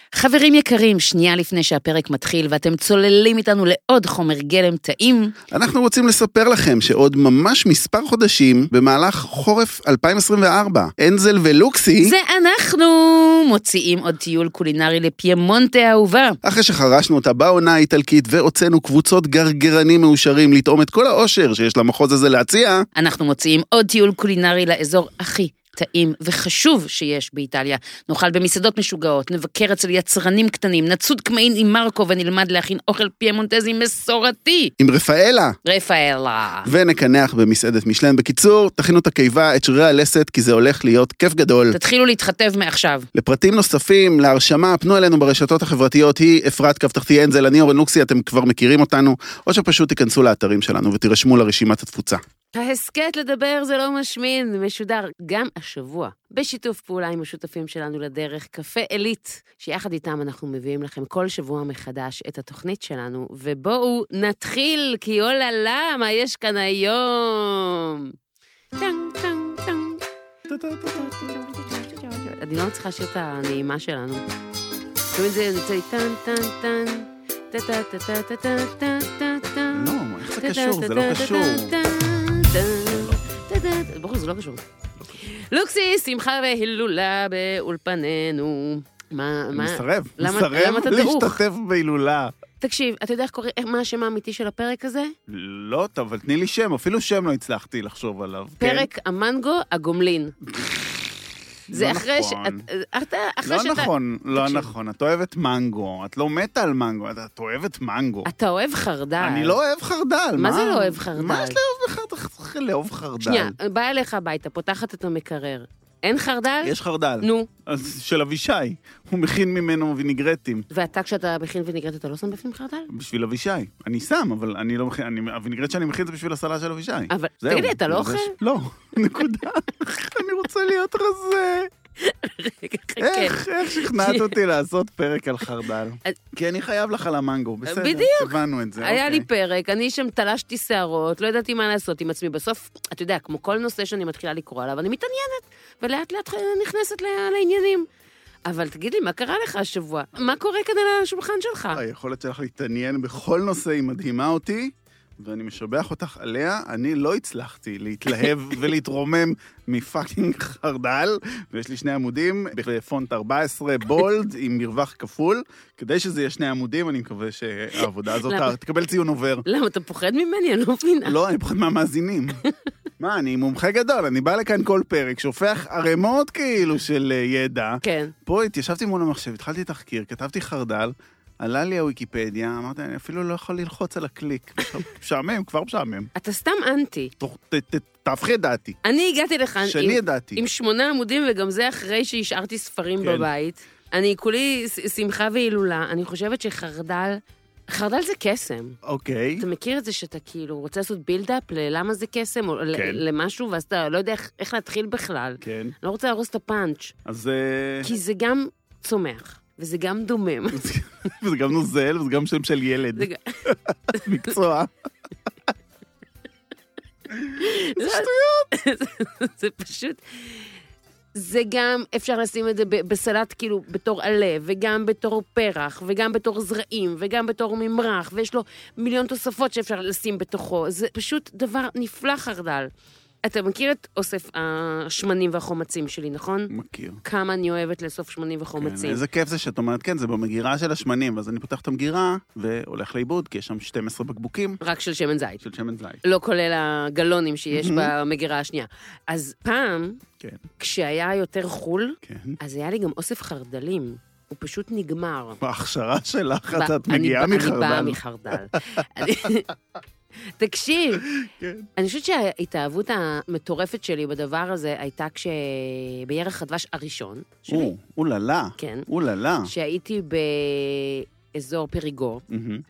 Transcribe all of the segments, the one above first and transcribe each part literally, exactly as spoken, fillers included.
חברים יקרים, שנייה לפני שהפרק מתחיל ואתם צוללים איתנו לעוד חומר גלם טעים. אנחנו רוצים לספר לכם שעוד ממש מספר חודשים במהלך חורף אלפיים עשרים וארבע, אנזל ולוקסי, זה אנחנו מוציאים עוד טיול קולינרי לפיימונטה האהובה. אחרי שחרשנו אותה בעונה האיטלקית והוצאנו קבוצות גרגרנים מאושרים לטעום את כל האושר שיש למחוז הזה להציע, אנחנו מוציאים עוד טיול קולינרי לאזור הכי טעים וחשוב שיש באיטליה. נאכל במסעדות משוגעות, נבקר אצל יצרנים קטנים, נצוד קמעין עם מרקו ונלמד להכין אוכל פיימונטזי מסורתי. עם רפאלה. רפאלה. ונקנח במסעדת משלן. בקיצור, תכינו את הקיבה, את שרירי הלסת, כי זה הולך להיות כיף גדול. תתחילו להתחתב מעכשיו. לפרטים נוספים, להרשמה, פנו אלינו ברשתות החברתיות, היא אפרת קו תחתי אנזל, אני אורן לוקסי, אתם כבר מכירים אותנו, או שפשוט תיכנסו לאתרים שלנו ותירשמו לרשימת התפוצה. ההסקט לדבר זה לא משמין, משודר גם השבוע, בשיתוף פעולה עם השותפים שלנו לדרך, קפה אלית, שיחד איתם אנחנו מביאים לכם כל שבוע מחדש את התוכנית שלנו, ובואו נתחיל, כי אוללה, מה יש כאן היום? טנג, טנג, טנג. אני לא מצליחה לשיר את הנעימה שלנו. תמיד זה נצא לי טן, טן, טן, טה, טה, טה, טה, טה, טה, טה, טה, טה. לא, איך זה קשור? זה לא קשור. ברור, זה לא קשור. לוקסי, שמחה והילולה באולפנינו. מה, מה? מסרב, מסרב להשתתף בהילולה. תקשיב, אתה יודע מה השם האמיתי של הפרק הזה? לא, טוב, אבל תני לי שם, אפילו שם לא הצלחתי לחשוב עליו. פרק המנגו הגומלין. זה אחרי ש... לא נכון, לא נכון. את אוהבת מנגו, את לא מתה על מנגו, את אוהבת מנגו. אתה אוהב חרדל. אני לא אוהב חרדל. מה זה לא אוהב חרדל? מה יש לאהוב חרדל? לאהוב חרדל. שנייה, באה אליך הביתה, פותחת את המקרר. אין חרדל? יש חרדל. נו. אז של אבישי. הוא מכין ממנו וינגרטים. ואתה כשאתה מכין וינגרט, אתה לא שם בפנים חרדל? בשביל אבישי. אני שם, אבל אני לא מכין. הוינגרט שאני מכין זה בשביל הסלט של אבישי. אבל תגיד לי, אתה לא אוכל? לא, נקודה. אני רוצה להיות רזה. איך, איך שכנעת אותי לעשות פרק על חרדל? כי אני חייב לך על המנגו, בסדר, הבנו את זה. היה לי פרק, אני שם תלשתי שערות, לא ידעתי מה לעשות עם עצמי. בסוף, אתה יודע, כמו כל נושא שאני מתחילה לקרוא עליו, אני מתעניינת, ולאט לאט נכנסת לעניינים. אבל תגיד לי, מה קרה לך השבוע? מה קורה כאן על השולחן שלך? היכולת שלך להתעניין בכל נושא היא מדהימה אותי, ואני משבח אותך עליה, אני לא הצלחתי להתלהב ולהתרומם מפאקינג חרדל, ויש לי שני עמודים בפונט ארבע עשרה בולד עם מרווח כפול, כדי שזה יהיה שני עמודים, אני מקווה שהעבודה הזאת תקבל ציון עובר. למה, אתה פוחד ממני? אני לא מבינה. לא, אני פוחד מהמאזינים. מה, אני מומחה גדול, אני בא לכאן כל פרק, שופך ערימות כאילו של ידע. כן. פה התיישבתי מול המחשב, התחלתי תחקיר, כתבתי חרדל, עלה לי הוויקיפדיה, אמרתי, אני אפילו לא יכול ללחוץ על הקליק. משעמם, כבר משעמם. אתה סתם אנטי. תהפכי את דעתי. אני הגעתי לכאן עם שמונה עמודים, וגם זה אחרי שהשארתי ספרים בבית. אני כולי שמחה והילולה. אני חושבת שחרדל, חרדל זה קסם. אוקיי. אתה מכיר את זה שאתה כאילו רוצה לעשות בילדאפ ללמה זה קסם, או למשהו, ואז אתה לא יודע איך להתחיל בכלל. כן. לא רוצה להרוס את הפאנץ'. אז... כי זה גם צומח. וזה גם דומם. וזה גם נוזל, וזה גם שם של ילד. מקצוע. זה שטויות. זה פשוט... זה גם, אפשר לשים את זה בסלט כאילו בתור עלה, וגם בתור פרח, וגם בתור זרעים, וגם בתור ממרח, ויש לו מיליון תוספות שאפשר לשים בתוכו. זה פשוט דבר נפלא חרדל. אתה מכיר את אוסף השמנים והחומצים שלי, נכון? מכיר. כמה אני אוהבת לאסוף שמנים וחומצים. כן, איזה כיף זה שאת אומרת, כן, זה במגירה של השמנים, אז אני פותח את המגירה והולך לאיבוד, כי יש שם שנים עשר בקבוקים. רק של שמן זית. של שמן זית. לא כולל הגלונים שיש במגירה השנייה. אז פעם, כן. כשהיה יותר חול, כן. אז היה לי גם אוסף חרדלים. הוא פשוט נגמר. בהכשרה שלך, את מגיעה מחרדל. אני באה מחרדל. תקשיב, אני חושבת שההתאהבות המטורפת שלי בדבר הזה הייתה כשבירח הדבש הראשון שלי. אוללה. כן. אוללה. שהייתי באזור פריגור,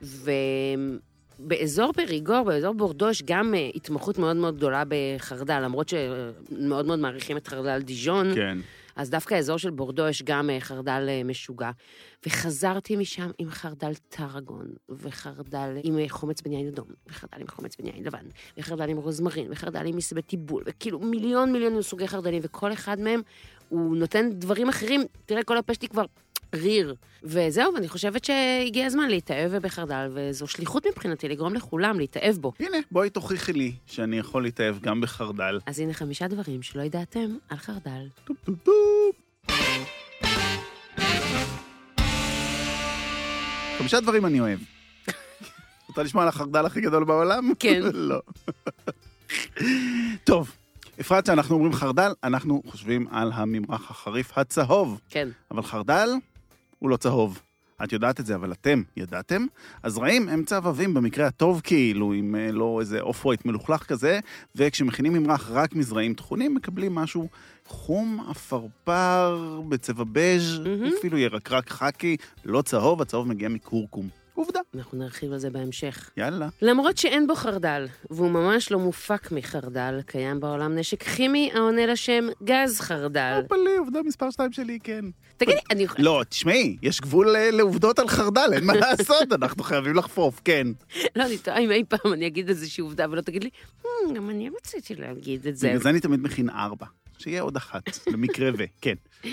ובאזור פריגור, באזור בורדו, יש גם התמחות מאוד מאוד גדולה בחרדל, למרות שמאוד מאוד מעריכים את חרדל דיז'ון. כן. אז דווקא האזור של בורדו יש גם חרדל משוגע. וחזרתי משם עם חרדל טרגון, וחרדל עם חומץ בן יין אדום, וחרדל עם חומץ בן יין לבן, וחרדל עם רוזמרין, וחרדל עם מסבה טיבול, וכאילו מיליון מיליון סוגי חרדלים, וכל אחד מהם הוא נותן דברים אחרים. תראה, כל הפה שלי כבר ריר. וזהו, ואני חושבת שהגיע הזמן להתאהב בחרדל, וזו שליחות מבחינתי לגרום לכולם להתאהב בו. הנה, בואי תוכיחי לי שאני יכול להתאהב גם בחרדל. אז הנה חמישה דברים שלא ידעתם על חרדל. טופ טופ טופ. חמישה דברים אני אוהב. רוצה לשמוע על החרדל הכי גדול בעולם? כן. לא. טוב, אפרת, שאנחנו אומרים חרדל, אנחנו חושבים על הממרח החריף הצהוב. כן. אבל חרדל הוא לא צהוב. את יודעת את זה, אבל אתם ידעתם? הזרעים הם צהבבים במקרה הטוב כאילו, עם לא איזה אוף-ווייט מלוכלך כזה, וכשמכינים ממרח רק מזרעים טחונים, מקבלים משהו חום, אפרפר, בצבע בז', mm-hmm. אפילו ירקרק חקי, לא צהוב, הצהוב מגיע מקורקום. עובדה. אנחנו נרחיב על זה בהמשך. יאללה. למרות שאין בו חרדל, והוא ממש לא מופק מחרדל, קיים בעולם נשק כימי העונה לשם גז חרדל. פלי, עובדה מספר שתיים שלי, כן. תגידי, אני... לא, תשמעי, יש גבול לעובדות על חרדל, אין מה לעשות, אנחנו חייבים לחפוף, כן. לא, אני טועה, אם אי פעם אני אגיד איזושהי עובדה, ולא תגיד לי, גם אני רציתי להגיד את זה. בגלל זה אני תמיד מכין ארבע, שיהיה עוד אחת, למקרה ו, כן.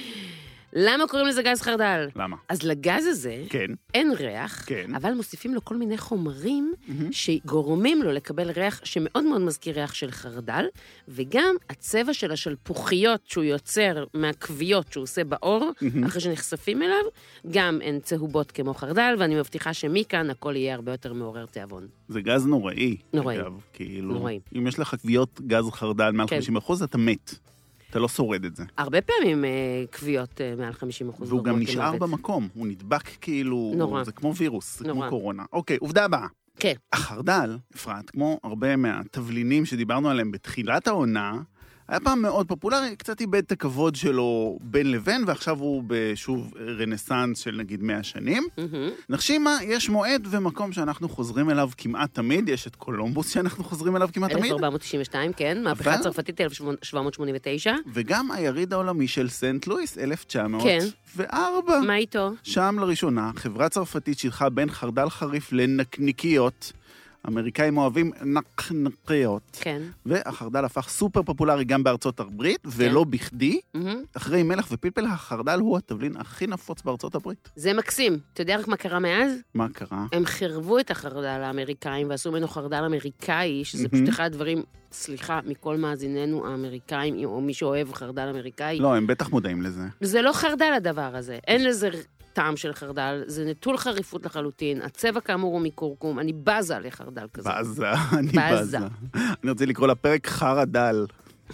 למה קוראים לזה גז חרדל? למה? אז לגז הזה כן. אין ריח, כן. אבל מוסיפים לו כל מיני חומרים שגורמים לו לקבל ריח שמאוד מאוד מזכיר ריח של חרדל, וגם הצבע של השלפוחיות שהוא יוצר מהכוויות שהוא עושה באור, אחרי שנחשפים אליו, גם הן צהובות כמו חרדל, ואני מבטיחה שמכאן הכל יהיה הרבה יותר מעורר תיאבון. זה גז נוראי. נוראי. אגב, כאילו, נוראי. אם יש לך כוויות גז חרדל מעל כן. חמישים אחוז, אתה מת. אתה לא שורד את זה. הרבה פעמים אה, כוויות אה, מעל חמישים אחוז. והוא גם נשאר במקום, הוא נדבק כאילו, נורא. זה כמו וירוס, זה נורא. כמו קורונה. אוקיי, עובדה הבאה. כן. החרדל, אפרת, כמו הרבה מהתבלינים שדיברנו עליהם בתחילת העונה, היה פעם מאוד פופולרי, קצת איבד את הכבוד שלו בין לבין, ועכשיו הוא בשוב רנסנס של נגיד מאה שנים. נחשימה, יש מועד ומקום שאנחנו חוזרים אליו כמעט תמיד, יש את קולומבוס שאנחנו חוזרים אליו כמעט תמיד. אלף ארבע מאות תשעים ושתיים, כן, מהפכה צרפתית אלף שבע מאות שמונים ותשע. וגם היריד העולמי של סנט לואיס, אלף תשע מאות וארבע. מה איתו? שם לראשונה, חברה צרפתית שילחה בין חרדל חריף לנקניקיות, אמריקאים אוהבים נקנקיות. כן. והחרדל הפך סופר פופולרי גם בארצות הברית, ולא בכדי. אחרי מלח ופלפל, החרדל הוא התבלין הכי נפוץ בארצות הברית. זה מקסים. אתה יודע רק מה קרה מאז? מה קרה? הם חרבו את החרדל האמריקאים, ועשו ממנו חרדל אמריקאי, שזה פשוט אחד הדברים, סליחה, מכל מאזיננו האמריקאים, או מי שאוהב חרדל אמריקאי. לא, הם בטח מודעים לזה. זה לא חרדל הדבר הזה. אין לזה טעם של חרדל, זה נטול חריפות לחלוטין, הצבע כאמור הוא מקורקום, אני בזה לחרדל כזה. בזה, אני בזה. אני רוצה לקרוא לפרק חרדל.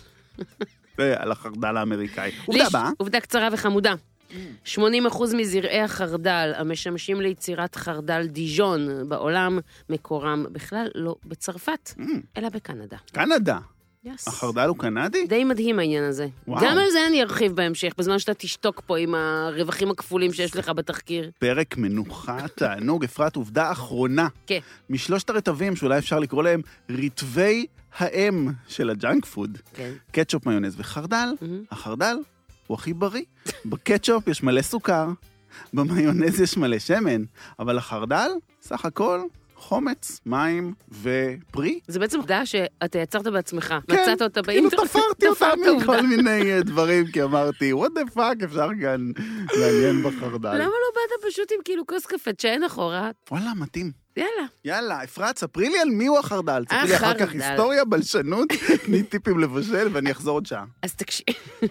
על החרדל האמריקאי. עובדה באה. עובדה קצרה וחמודה. שמונים אחוז מזרעי החרדל המשמשים ליצירת חרדל דיז'ון בעולם, מקורם בכלל לא בצרפת, אלא בקנדה. קנדה? Yes. החרדל הוא קנדי? די מדהים העניין הזה. וואו. גם על זה אני ארחיב בהמשך, בזמן שאתה תשתוק פה עם הרווחים הכפולים שיש לך בתחקיר. פרק מנוחה, תענוג, אפרת, עובדה אחרונה. כן. משלושת הרטבים שאולי אפשר לקרוא להם רטבי האם של הג'אנק פוד. כן. קטשופ, מיונז וחרדל. Mm-hmm. החרדל הוא הכי בריא. בקטשופ יש מלא סוכר, במיונז יש מלא שמן, אבל החרדל, סך הכל, חומץ, מים ופרי. זה בעצם עובדה שאתה יצרת בעצמך. כן, מצאת אותה כאילו באינטרנט. תפרתי אותה מכל מיני דברים, כי אמרתי, what the fuck, אפשר גם לעניין בחרדל. למה לא באת פשוט עם כאילו כוס קפה צ'יין אחורה? וואלה, מתאים. יאללה. יאללה, אפרת, ספרי לי על מי הוא החרדל. ספרי לי אחר כך היסטוריה, בלשנות, תני טיפים לבשל, ואני אחזור עוד שעה. אז תקשיב.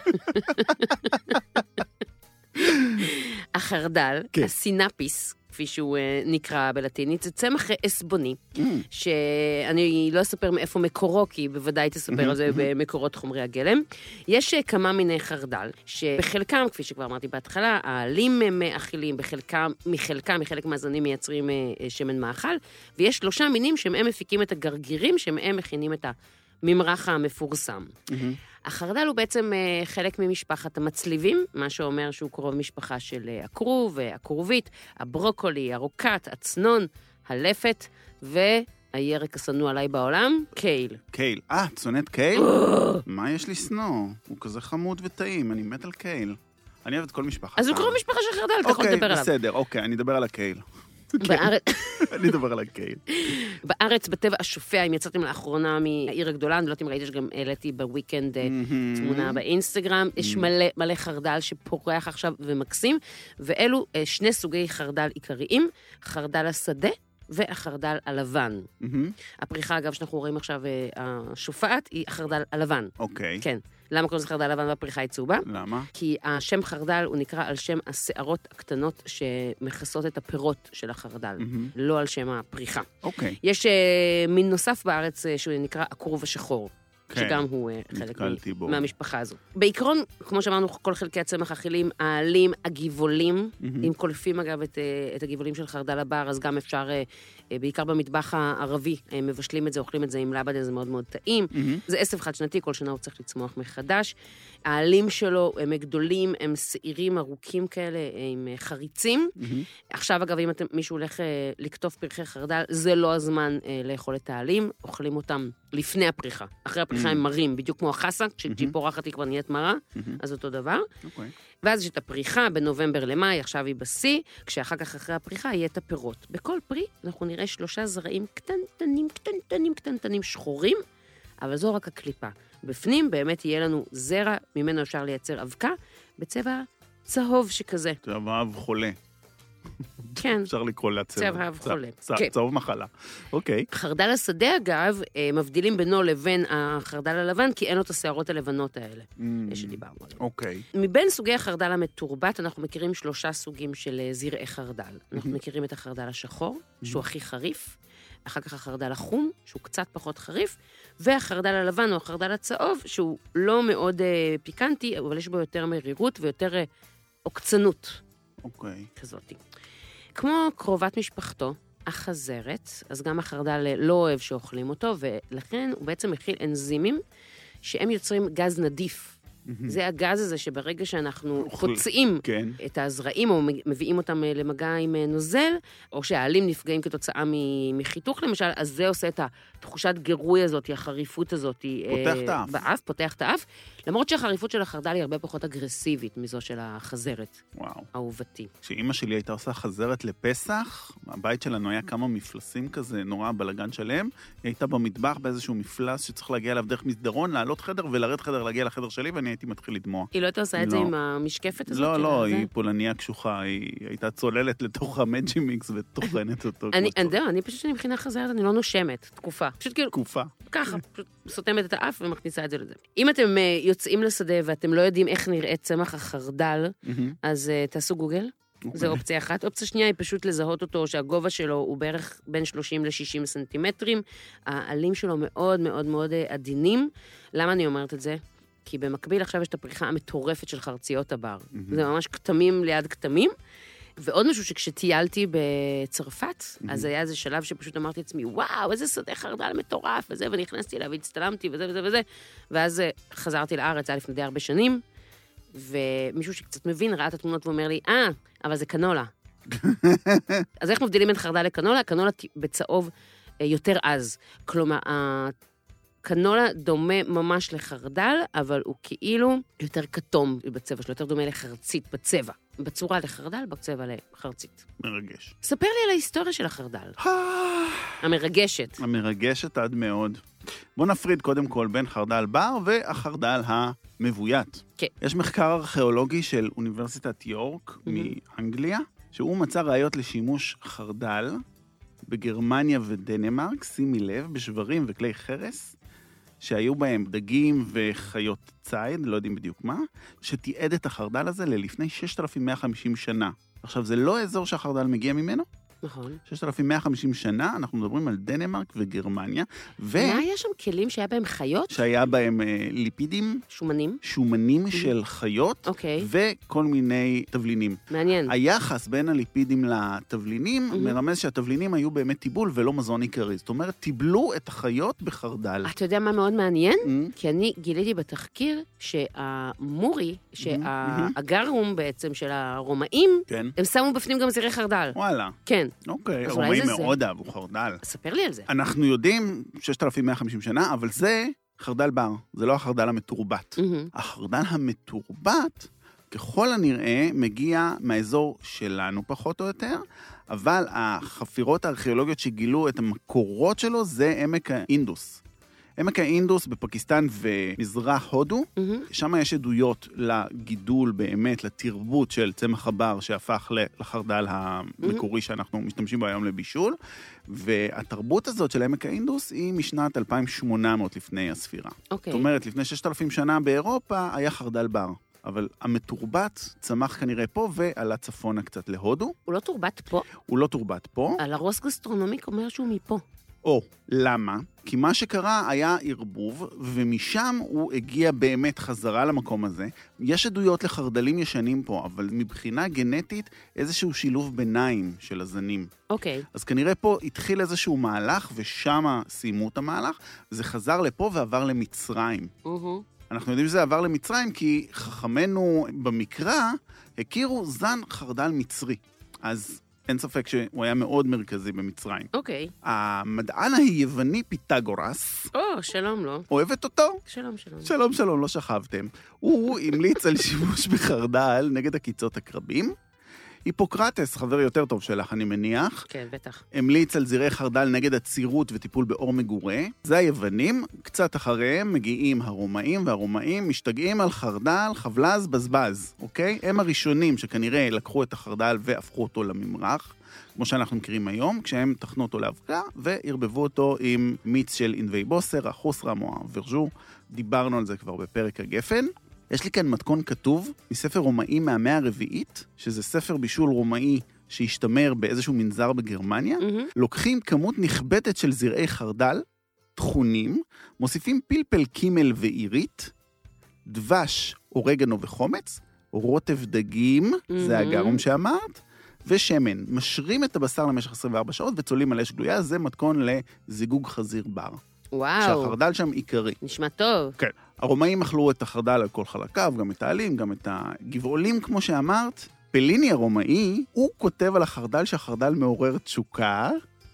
החרדל, הסינאפיס, כפי שהוא נקרא בלטינית, זה צמח עסבוני, שאני לא אספר מאיפה מקורו, כי בוודאי תספר על זה במקורות חומרי הגלם. יש כמה מיני חרדל, שבחלקם, כפי שכבר אמרתי בהתחלה, העלים הם אכילים, בחלקם, מחלקם, מחלק מהזנים מייצרים שמן מאכל, ויש שלושה מינים שהם מפיקים את הגרגירים, שהם מכינים את הממרח המפורסם. החרדל הוא בעצם חלק ממשפחת המצליבים, מה שאומר שהוא קרוב משפחה של הכרוב, הכרובית, הברוקולי, הרוקט, הצנון, הלפת, והירק השנוא עליי בעולם, קייל. קייל. אה, צונת קייל? מה יש לי שנוא? הוא כזה חמוד וטעים, אני מת על קייל. אני אוהב את כל משפחה. אז הוא קרוב משפחה של חרדל, אתה יכול לדבר עליו. אוקיי, בסדר, אוקיי, אני אדבר על הקייל. בארץ... אני אדבר על הקייל. בארץ, בטבע השופע, אם יצאתם לאחרונה מהעיר הגדולה, אני לא יודעת אם ראיתי שגם העליתי בוויקנד תמונה באינסטגרם, יש מלא מלא חרדל שפורח עכשיו ומקסים, ואלו שני סוגי חרדל עיקריים, חרדל השדה, והחרדל הלבן. הפריחה, אגב, שאנחנו רואים עכשיו, השופעת, היא החרדל הלבן. אוקיי. כן. למה קוראים לזה חרדל לבן והפריחה היא צהובה? למה? כי השם חרדל הוא נקרא על שם השערות הקטנות שמכסות את הפירות של החרדל, לא על שם הפריחה. אוקיי. יש מין נוסף בארץ שהוא נקרא הכרוב השחור. שגם הוא חלק מהמשפחה הזו. בעיקרון, כמו שאמרנו, כל חלקי הצמח אכילים, העלים, הגיבולים, אם קולפים אגב את הגיבולים של חרדל הבר, אז גם אפשר, בעיקר במטבח הערבי, מבשלים את זה, אוכלים את זה עם לבדה, זה מאוד מאוד טעים. זה עשב חד שנתי, כל שנה הוא צריך לצמוח מחדש. העלים שלו הם גדולים, הם שעירים ארוכים כאלה, עם חריצים. עכשיו אגב, אם מישהו הולך לקטוף פרחי חרדל, זה לא הזמן לאכול את העלים, אוכלים אותם לפני הפריחה. אחרי הפריחה הם מרים, בדיוק כמו החסה, כשהיא פורחת היא כבר נהיית מרה, אז אותו דבר. ואז יש את הפריחה בנובמבר למאי, עכשיו היא בשיא, כשאחר כך אחרי הפריחה יהיה את הפירות. בכל פרי אנחנו נראה שלושה זרעים קטנטנים, קטנטנים, קטנטנים, שחורים, אבל זו רק הקליפה. בפנים באמת יהיה לנו זרע, ממנו אפשר לייצר אבקה, בצבע צהוב שכזה. צהוב חולה. כן. אפשר לקרוא לצבע. צבע חולה. צהוב מחלה. אוקיי. חרדל השדה, אגב, מבדילים בינו לבין החרדל הלבן, כי אין לו את השערות הלבנות האלה, שדיברנו עליהם. אוקיי. מבין סוגי החרדל המתורבת, אנחנו מכירים שלושה סוגים של זרעי חרדל. אנחנו מכירים את החרדל השחור, שהוא הכי חריף, אחר כך החרדל החום, שהוא קצת פחות חריף, והחרדל הלבן או החרדל הצהוב, שהוא לא מאוד פיקנטי, אבל יש בו יותר מרירות ויותר עוקצנות. אוקיי. כזאת. כמו קרובת משפחתו, החזרת, אז גם החרדל לא אוהב שאוכלים אותו, ולכן הוא בעצם מכיל אנזימים שהם יוצרים גז נדיף. זה הגז הזה שברגע שאנחנו פוצעים את הזרעים, או מביאים אותם למגע עם נוזל, או שהעלים נפגעים כתוצאה מחיתוך למשל, אז זה עושה את התחושת גירוי הזאת, החריפות הזאת. פותח את האף. באף, פותח את האף. למרות שהחריפות של החרדל היא הרבה פחות אגרסיבית מזו של החזרת. וואו. אהובתי. כשאימא שלי הייתה עושה חזרת לפסח, הבית שלנו היה כמה מפלסים כזה, נורא בלגן שלהם, היא הייתה במטבח באיזשהו מפלס שצריך להגיע אליו דרך מסדרון, לעלות חדר ולרד חדר, להגיע לחדר שלי, ואני הייתי מתחיל לדמוע. היא לא הייתה עושה את זה עם המשקפת הזאת? לא, לא, היא פולניה קשוחה, היא הייתה צוללת לתוך המג'י מיקס וטוחנת אותו. אני יודע, אני פשוט שאני מבחינה חזרת, אני לא נושמת, תקופה. פשוט כאילו, תקופה. ככה, פשוט סותמת את האף ומכניסה את זה לזה. אם אתם יוצאים לשדה ואתם לא יודעים איך נראה צמח החרדל, אז תעשו גוגל. זו אופציה אחת. אופציה שנייה היא פשוט לזהות אותו, שהגובה שלו הוא בערך בין שלושים לשישים סנטימטרים. העלים שלו מאוד מאוד מאוד עדינים. למה אני אומרת את זה? כי במקביל עכשיו יש את הפריחה המטורפת של חרציות הבר. זה ממש כתמים ליד כתמים. ועוד משהו שכשטיילתי בצרפת, אז היה איזה שלב שפשוט אמרתי לעצמי, וואו, איזה שדה חרדל מטורף, וזה, ונכנסתי אליו, והצטלמתי, וזה וזה וזה. ואז חזרתי לארץ, היה לפני די הרבה שנים, ומישהו שקצת מבין ראה את התמונות ואומר לי, אה, אבל זה קנולה. אז איך מבדילים בין חרדל לקנולה? קנולה בצהוב יותר עז. כלומר, קנולה דומה ממש לחרדל, אבל הוא כאילו יותר כתום בצבע שלו, יותר דומה לחרצית בצבע. בצורה לחרדל, בצבע לחרצית. מרגש. ספר לי על ההיסטוריה של החרדל. המרגשת. המרגשת עד מאוד. בוא נפריד קודם כל בין חרדל בר והחרדל המבוית. כן. יש מחקר ארכיאולוגי של אוניברסיטת יורק מאנגליה, שהוא מצא ראיות לשימוש חרדל בגרמניה ודנמרק, שימי לב, בשברים וכלי חרס, שהיו בהם דגים וחיות ציד, לא יודעים בדיוק מה, שתיעד את החרדל הזה ללפני ששת אלפים מאה וחמישים שנה. עכשיו, זה לא אזור שהחרדל מגיע ממנו? נכון. ששת אלפים מאה וחמישים שנה, אנחנו מדברים על דנמרק וגרמניה. ו... מה היה שם כלים שהיה בהם חיות? שהיה בהם אה, ליפידים. שומנים. שומנים mm-hmm. של חיות. אוקיי. וכל מיני תבלינים. מעניין. היחס בין הליפידים לתבלינים, mm-hmm. מרמז שהתבלינים היו באמת טיבול ולא מזון עיקרי. זאת אומרת, טיבלו את החיות בחרדל. אתה יודע מה מאוד מעניין? Mm-hmm. כי אני גיליתי בתחקיר שהמורי, שהגרום בעצם של הרומאים, כן. הם שמו בפנים גם זרעי חרדל. וואלה. כן. אוקיי, הרומאים מאוד אהבו חרדל. ספר לי על זה. אנחנו יודעים ששת אלפים מאה וחמישים שנה, אבל זה חרדל בר, זה לא החרדל המתורבת. החרדל המתורבת ככל הנראה מגיע מהאזור שלנו פחות או יותר, אבל החפירות הארכיאולוגיות שגילו את המקורות שלו זה עמק האינדוס. עמק האינדוס בפקיסטן ומזרח הודו, mm-hmm. שם יש עדויות לגידול באמת, לתרבות של צמח הבר שהפך לחרדל המקורי mm-hmm. שאנחנו משתמשים בו היום לבישול, והתרבות הזאת של עמק האינדוס היא משנת אלפיים ושמונה מאות לפני הספירה. Okay. זאת אומרת, לפני ששת אלפים שנה באירופה היה חרדל בר. אבל המתורבת צמח כנראה פה ועלה צפונה קצת להודו. הוא לא תורבת פה? הוא לא תורבת פה. על הרוס גסטרונומיק אומר שהוא מפה. או, למה? כי מה שקרה היה ערבוב, ומשם הוא הגיע באמת חזרה למקום הזה. יש עדויות לחרדלים ישנים פה, אבל מבחינה גנטית איזשהו שילוב ביניים של הזנים. אוקיי. Okay. אז כנראה פה התחיל איזשהו מהלך, ושם סיימו את המהלך, זה חזר לפה ועבר למצרים. אוהו. אנחנו יודעים שזה עבר למצרים, כי חכמינו במקרא הכירו זן חרדל מצרי. אז אין ספק שהוא היה מאוד מרכזי במצרים. אוקיי. Okay. המדען היווני פיתגורס. או, oh, שלום לו. אוהבת אותו? שלום, שלום. שלום, שלום, לא שכבתם. הוא המליץ על שימוש בחרדל נגד הקיצות הקרבים. היפוקרטס, חבר יותר טוב שלך, אני מניח. כן, בטח. המליץ על זרעי חרדל נגד הצירות וטיפול באור מגורה. זה היוונים, קצת אחריהם מגיעים הרומאים, והרומאים משתגעים על חרדל, חבלז, בזבז, אוקיי? הם הראשונים שכנראה לקחו את החרדל והפכו אותו לממרח, כמו שאנחנו מכירים היום, כשהם תכנו אותו לאבקה, והרבבו אותו עם מיץ של ענבי בוסר, החוסרם או הוורז'ו. דיברנו על זה כבר בפרק הגפן. יש לי כאן מתכון כתוב מספר רומאי מהמאה הרביעית, שזה ספר בישול רומאי שהשתמר באיזשהו מנזר בגרמניה. Mm-hmm. לוקחים כמות נכבדת של זרעי חרדל, תכונים, מוסיפים פלפל קימל ועירית, דבש, אורגנו וחומץ, רוטב דגים, mm-hmm. זה הגרום שאמרת, ושמן. משרים את הבשר למשך עשרים וארבע שעות וצולים על אש גלויה, זה מתכון לזיגוג חזיר בר. וואו. שהחרדל שם עיקרי. נשמע טוב. כן. הרומאים אכלו את החרדל על כל חלקיו, גם את העלים, גם את הגבעולים, כמו שאמרת. פליני הרומאי, הוא כותב על החרדל שהחרדל מעורר תשוקה,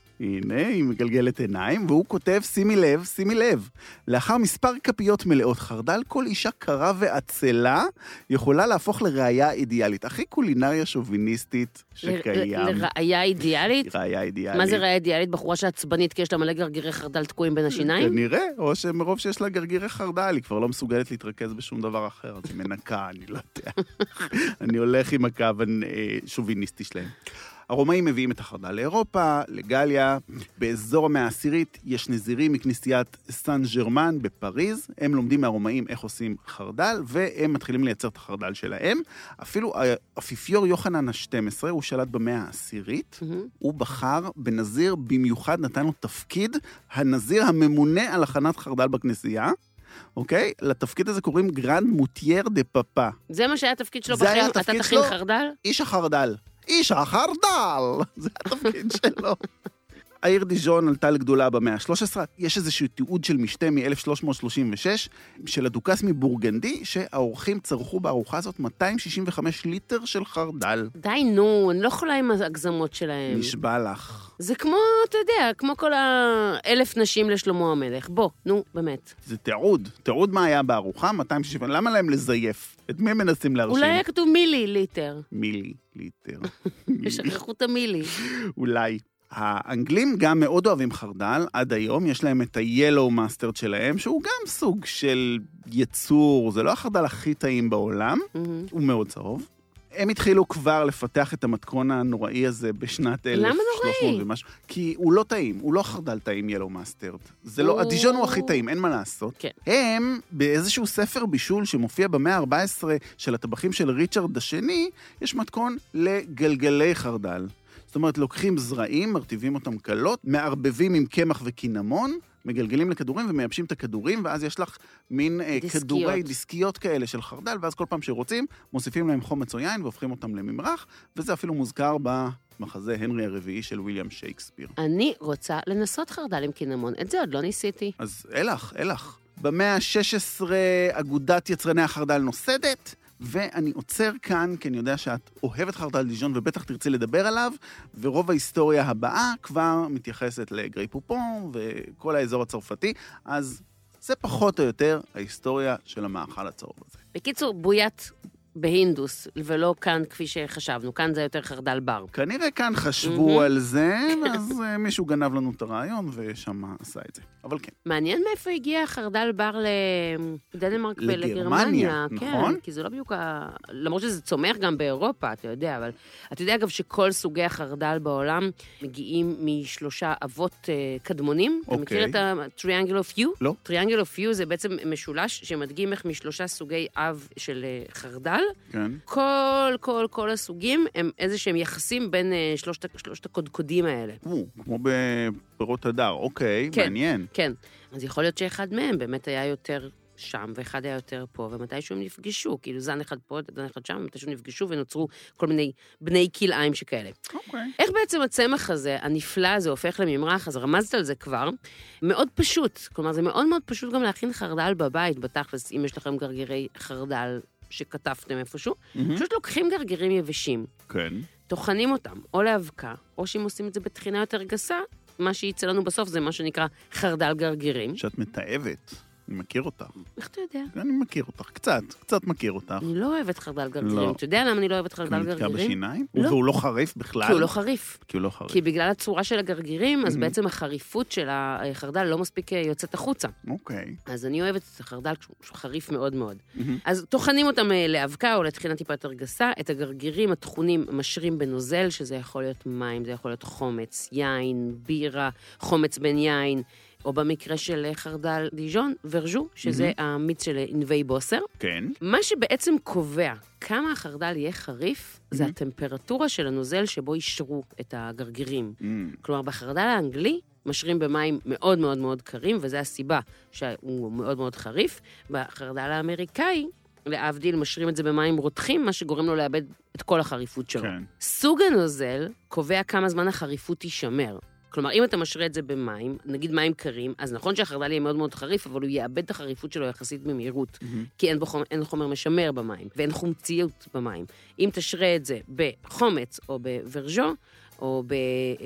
הנה, היא מגלגלת עיניים, והוא כותב, שימי לב, שימי לב, לאחר מספר כפיות מלאות חרדל, כל אישה קרה ועצלה יכולה להפוך לראיה אידיאלית. הכי קולינריה שוביניסטית שקיים. לראיה אידיאלית? ראיה אידיאלית. מה זה ראיה אידיאלית? בחורה שעצבנית כי יש לה מלא גרגירי חרדל תקועים בין השיניים? כנראה, או שמרוב שיש לה גרגירי חרדל, היא כבר לא מסוגלת להתרכז בשום דבר אחר, אז היא מנקה, אני לא יודע. אני הולך עם הקו השוביניסטי שלהם. הרומאים מביאים את החרדל לאירופה, לגליה. באזור המאה העשירית יש נזירים מכנסיית סן ג'רמן בפריז. הם לומדים מהרומאים איך עושים חרדל, והם מתחילים לייצר את החרדל שלהם. אפילו האפיפיור יוחנן ה-שתים עשרה, הוא שלט במאה העשירית. Mm-hmm. הוא בחר בנזיר במיוחד, נתן לו תפקיד, הנזיר הממונה על הכנת חרדל בכנסייה. אוקיי? לתפקיד הזה קוראים גרנד מוטייר דה פאפה. זה מה שהיה התפקיד שלו בחיים? אתה תכין חרדל? איש החרדל. איש החרדל! זה התפקיד שלו. העיר דיז'ון עלתה לגדולה במאה ה-שלוש עשרה. יש איזשהו תיעוד של משתה מ-אלף שלוש מאות שלושים ושש, של הדוכס מבורגנדי, שהאורחים צרכו בארוחה הזאת מאתיים שישים וחמישה ליטר של חרדל. די, נו, אני לא יכולה עם ההגזמות שלהם. נשבע לך. זה כמו, אתה יודע, כמו כל האלף נשים לשלמה המלך. בוא, נו, באמת. זה תיעוד. תיעוד מה היה בארוחה, מאתיים שישים. למה להם לזייף? את מי מנסים להרשים? אולי היה כתוב מילי ליטר. מילי ליטר. שכחו את המילי. אולי. האנגלים גם מאוד אוהבים חרדל, עד היום יש להם את ה-Yellow Mustard שלהם, שהוא גם סוג של יצור, זה לא החרדל הכי טעים בעולם, mm-hmm. הוא מאוד צהוב. הם התחילו כבר לפתח את המתכון הנוראי הזה בשנת אלף ושלוש מאות ומשהו, כי הוא לא טעים, הוא לא חרדל טעים Yellow Mustard. זה לא, הדיז'ון הוא הכי טעים, אין מה לעשות. כן. הם, באיזשהו ספר בישול שמופיע במאה ה-ארבע עשרה של הטבחים של ריצ'רד השני, יש מתכון לגלגלי חרדל. זאת אומרת, לוקחים זרעים, מרטיבים אותם קלות, מערבבים עם קמח וקינמון, מגלגלים לכדורים ומייבשים את הכדורים, ואז יש לך מין דיסקיות. כדורי דיסקיות כאלה של חרדל, ואז כל פעם שרוצים, מוסיפים להם חומץ או יין והופכים אותם לממרח, וזה אפילו מוזכר במחזה הנרי הרביעי של וויליאם שייקספיר. אני רוצה לנסות חרדל עם קינמון, את זה עוד לא ניסיתי. אז אלך, אלך. במאה ה-שש עשרה אגודת יצרני החרדל נוסדת, ואני עוצר כאן, כי אני יודע שאת אוהבת חרדל דיז'ון, ובטח תרצי לדבר עליו, ורוב ההיסטוריה הבאה כבר מתייחסת לגרי פופון, וכל האזור הצרפתי, אז זה פחות או יותר ההיסטוריה של המאכל הצהוב הזה. בקיצור, בוית בהינדוס, ולא כאן כפי שחשבנו. כאן זה יותר חרדל בר. כנראה כאן חשבו על זה, ואז מישהו גנב לנו את הרעיון, ושם עשה את זה. אבל כן. מעניין מאיפה הגיע חרדל בר לדנמרק ולגרמניה, נכון? כן, כי זה לא בדיוק ה... למרות שזה צומח גם באירופה, אתה יודע, אבל אתה יודע אגב שכל סוגי החרדל בעולם מגיעים משלושה אבות קדמונים. אתה מכיר את ה-Triangle of You? לא. Triangle of You זה בעצם משולש שמדגים איך משלושה סוגי אב של חרדל. כן. כל, כל, כל הסוגים הם איזה שהם יחסים בין שלושת, שלושת הקודקודים האלה. או, כמו בפירות הדר, אוקיי, כן, מעניין. כן. אז יכול להיות שאחד מהם באמת היה יותר שם, ואחד היה יותר פה, ומתישהו הם נפגשו, כאילו זן אחד פה, זן אחד שם, ומתישהו נפגשו ונוצרו כל מיני בני כלאיים שכאלה. אוקיי. איך בעצם הצמח הזה, הנפלא הזה, הופך לממרח? אז רמזת על זה כבר. מאוד פשוט, כלומר, זה מאוד מאוד פשוט גם להכין חרדל בבית, בתכלס, אם יש לכם גרגירי חרדל שכתבתם איפשהו, פשוט לוקחים גרגירים יבשים, כן. טוחנים אותם, או להאבקה, או שאם עושים את זה בתחינה יותר גסה, מה שיצא לנו בסוף זה מה שנקרא חרדל גרגירים. שאת מתאהבת. אני מכיר אותך. איך אתה יודע? אני מכיר אותך, קצת, קצת מכיר אותך. אני לא אוהבת חרדל גרגירים. לא. אתה יודע למה אני לא אוהבת חרדל כי הוא גרגירים? נתקע בשיניים? לא. והוא לא חריף בכלל? כי הוא לא חריף. כי הוא לא חריף. כי בגלל הצורה של הגרגירים, אז בעצם החריפות של החרדל לא מספיק יוצאת החוצה. אוקיי. אז אני אוהבת את החרדל שהוא חריף מאוד מאוד. אז טוחנים אותם להאבקה או לתחינה טיפה יותר גסה, את הגרגירים התכונים משרים בנוזל, שזה יכול להיות מים, זה יכול להיות חומץ, יין, בירה, חומץ בין יין, או במקרה של חרדל דיז'ון, ורג'ו, שזה המיץ של ענבי בוסר. כן. מה שבעצם קובע כמה החרדל יהיה חריף, זה הטמפרטורה של הנוזל שבו ישרו את הגרגירים. כלומר, בחרדל האנגלי, משרים במים מאוד מאוד מאוד קרים, וזו הסיבה שהוא מאוד מאוד חריף. בחרדל האמריקאי, להבדיל, משרים את זה במים רותחים, מה שגורם לו לאבד את כל החריפות שלו. כן. סוג הנוזל קובע כמה זמן החריפות תישמר. כלומר, אם אתה משרה את זה במים, נגיד מים קרים, אז נכון שהחרדל יהיה מאוד מאוד חריף, אבל הוא יאבד את החריפות שלו יחסית במהירות, mm-hmm. כי אין, בו חומר, אין חומר משמר במים, ואין חומציות במים. אם תשרה את זה בחומץ או בורג'ו, או ב...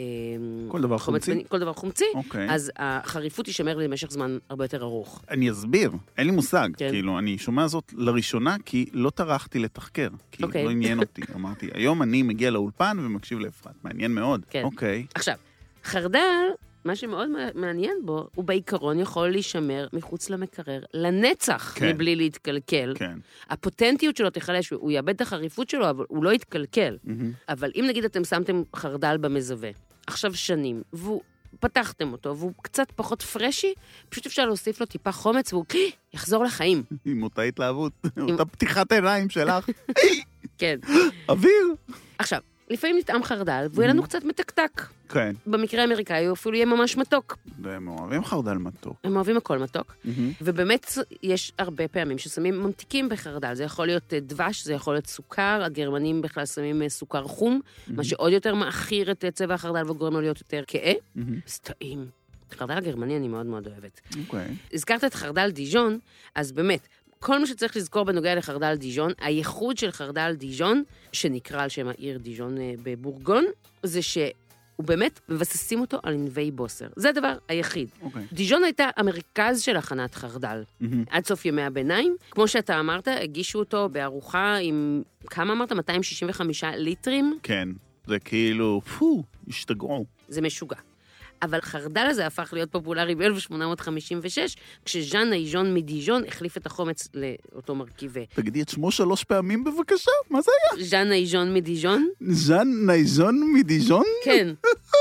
כל דבר חומצי? בני, כל דבר חומצי, okay. אז החריפות תישמר למשך זמן הרבה יותר ארוך. אני אסביר, אין לי מושג. כן. כאילו, אני שומע זאת לראשונה, כי לא טרחתי לתחקר. כי okay. לא עניין אותי. אמרתי, היום אני מגיע לאולפן ומקשיב לאפרת. מעניין מאוד. כן. אוקיי. עכשיו, חרדל, מה שמאוד מעניין בו, הוא בעיקרון יכול להישמר מחוץ למקרר לנצח, כן. מבלי להתקלקל. כן. הפוטנטיות שלו תחלש, הוא יאבד את החריפות שלו, אבל הוא לא יתקלקל. Mm-hmm. אבל אם נגיד אתם שמתם חרדל במזווה, עכשיו שנים, והוא פתחתם אותו, והוא קצת פחות פרשי, פשוט אפשר להוסיף לו טיפה חומץ, והוא יחזור לחיים. עם אותה התלהבות, אותה פתיחת עיניים שלך. כן. אוויר. עכשיו, לפעמים נטעם חרדל, והוא יהיה לנו קצת מתקתק. כן. במקרה האמריקאי הוא אפילו יהיה ממש מתוק. הם אוהבים חרדל מתוק. הם אוהבים הכל מתוק. ובאמת יש הרבה פעמים ששמים ממתיקים בחרדל. זה יכול להיות דבש, זה יכול להיות סוכר. הגרמנים בכלל שמים סוכר חום, מה שעוד יותר מאחיר את צבע החרדל וגורם לו להיות יותר כהה. זה טעים. חרדל הגרמני אני מאוד מאוד אוהבת. אוקיי. הזכרת את חרדל דיז'ון, אז באמת, כל מה שצריך לזכור בנוגע לחרדל דיז'ון, הייחוד של חרדל דיז'ון, שנקרא על שם העיר דיז'ון בבורגון, זה שהוא באמת מבססים אותו על ענבי בוסר. זה הדבר היחיד. Okay. דיז'ון הייתה המרכז של הכנת חרדל. Mm-hmm. עד סוף ימי הביניים. כמו שאתה אמרת, הגישו אותו בארוחה עם, כמה אמרת? מאתיים שישים וחמישה ליטרים? כן. זה כאילו, פו, השתגעו. זה משוגע. אבל חרדל הזה הפך להיות פופולרי ב-אלף שמונה מאות חמישים ושש, כשז'אן נייז'ון מדיז'ון החליף את החומץ לאותו מרכיב. תגידי את שמו שלוש פעמים בבקשה, מה זה היה? ז'אן נייז'ון מדיז'ון? ז'אן נייז'ון מדיז'ון? כן.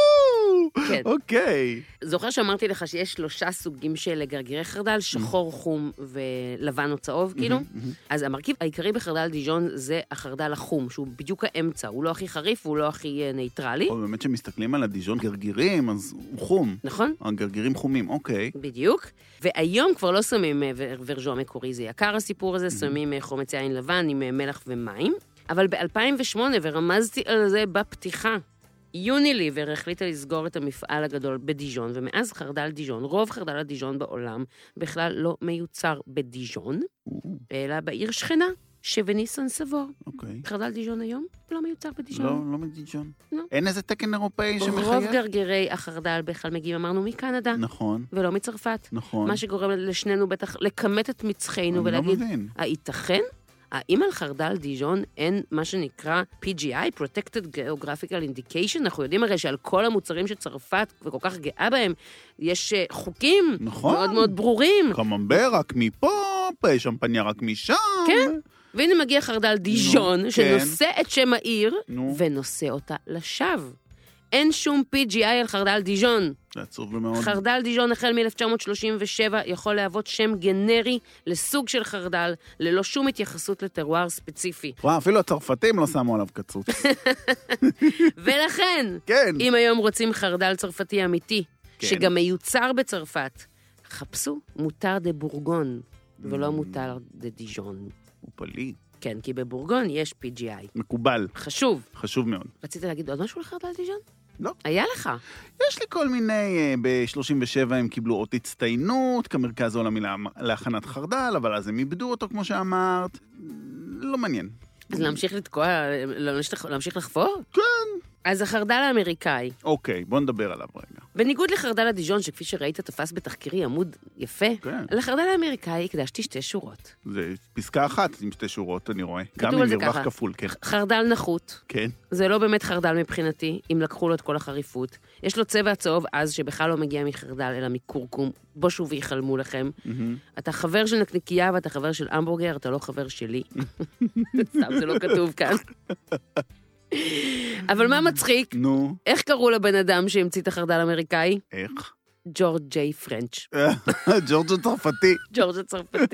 כן. אוקיי. זוכר שאמרתי לך שיש שלושה סוגים של גרגירי חרדל, שחור, חום ולבן או צהוב, כאילו? אז המרכיב העיקרי בחרדל דיז'ון זה החרדל החום, שהוא בדיוק האמצע, הוא לא הכי חריף, הוא לא הכי נייטרלי. או באמת שמסתכלים על הדיז'ון גרגירים, אז הוא חום. נכון. הגרגירים חומים, אוקיי. בדיוק. והיום כבר לא שמים ורג'ו המקורי, זה יקר הסיפור הזה, שמים חומץ יין לבן עם מלח ומים. אבל ב-אלפיים ושמונה, ורמזתי על זה בפתיחה, יוניליבר החליטה לסגור את המפעל הגדול בדיז'ון, ומאז חרדל דיז'ון, רוב חרדל הדיז'ון בעולם בכלל לא מיוצר בדיז'ון, אלא בעיר שכנה, שוניסון סבור. אוקיי. חרדל דיז'ון היום לא מיוצר בדיז'ון. לא, לא מדיז'ון. לא. אין איזה תקן אירופאי שמחייב? רוב גרגירי החרדל בכלל מגיעים, אמרנו, מקנדה. נכון. ולא מצרפת. נכון. מה שגורם לשנינו בטח לקמת את מצחנו ולהגיד, הייתכן? האם על חרדל דיז'ון אין מה שנקרא פי ג'י איי, Protected Geographical Indication? אנחנו יודעים הרי שעל כל המוצרים שצרפת וכל כך גאה בהם, יש חוקים נכון. מאוד מאוד ברורים. קממבר רק מפה, שמפניה רק משם. כן. והנה מגיע חרדל דיז'ון, נו, שנושא כן. את שם העיר, נו. ונושא אותה לשווא. אין שום פי ג'י איי על חרדל דיז'ון. זה עצוב מאוד. חרדל דיז'ון החל מ-אלף תשע מאות שלושים ושבע יכול להוות שם גנרי לסוג של חרדל, ללא שום התייחסות לטרואר ספציפי. וואו, אפילו הצרפתים לא שמו עליו קצוץ. ולכן, כן. אם היום רוצים חרדל צרפתי אמיתי, כן. שגם מיוצר בצרפת, חפשו מותר דה בורגון, ולא מותר דה דיז'ון. הוא פליט. כן, כי בבורגון יש פי ג'י איי. מקובל. חשוב. חשוב מאוד. רצית להגיד עוד משהו לחרדל דיז'ון? לא. היה לך. יש לי כל מיני, ב-שלושים ושבע הם קיבלו אות הצטיינות, כמרכז העולמי להכנת חרדל, אבל אז הם איבדו אותו, כמו שאמרת. לא מעניין. אז להמשיך לתקוע, להמשיך, להמשיך לחפור? כן. אז החרדל האמריקאי, אוקיי, בוא נדבר עליו רגע. בניגוד לחרדל הדיז'ון, שכפי שראית תפס בתחקירי עמוד יפה, כן. לחרדל האמריקאי הקדשתי שתי שורות. זה פסקה אחת עם שתי שורות, אני רואה. גם כתוב עם על זה מרווח ככה. כפול, כן. חרדל נחות, כן. זה לא באמת חרדל מבחינתי, אם לקחו לו את כל החריפות. יש לו צבע צהוב אז שבכלל לא מגיע מחרדל, אלא מקורקום. בושו ויחלמו לכם. אתה חבר של נקניקייה ואתה חבר של המבורגר, אתה לא חבר שלי. סתם, זה לא כתוב כאן. אבל מה מצחיק? נו. איך קראו לבן אדם שהמציא את החרדל האמריקאי? איך? ג'ורג' ג'יי פרנץ'. ג'ורג' הצרפתי. ג'ורג' הצרפתי.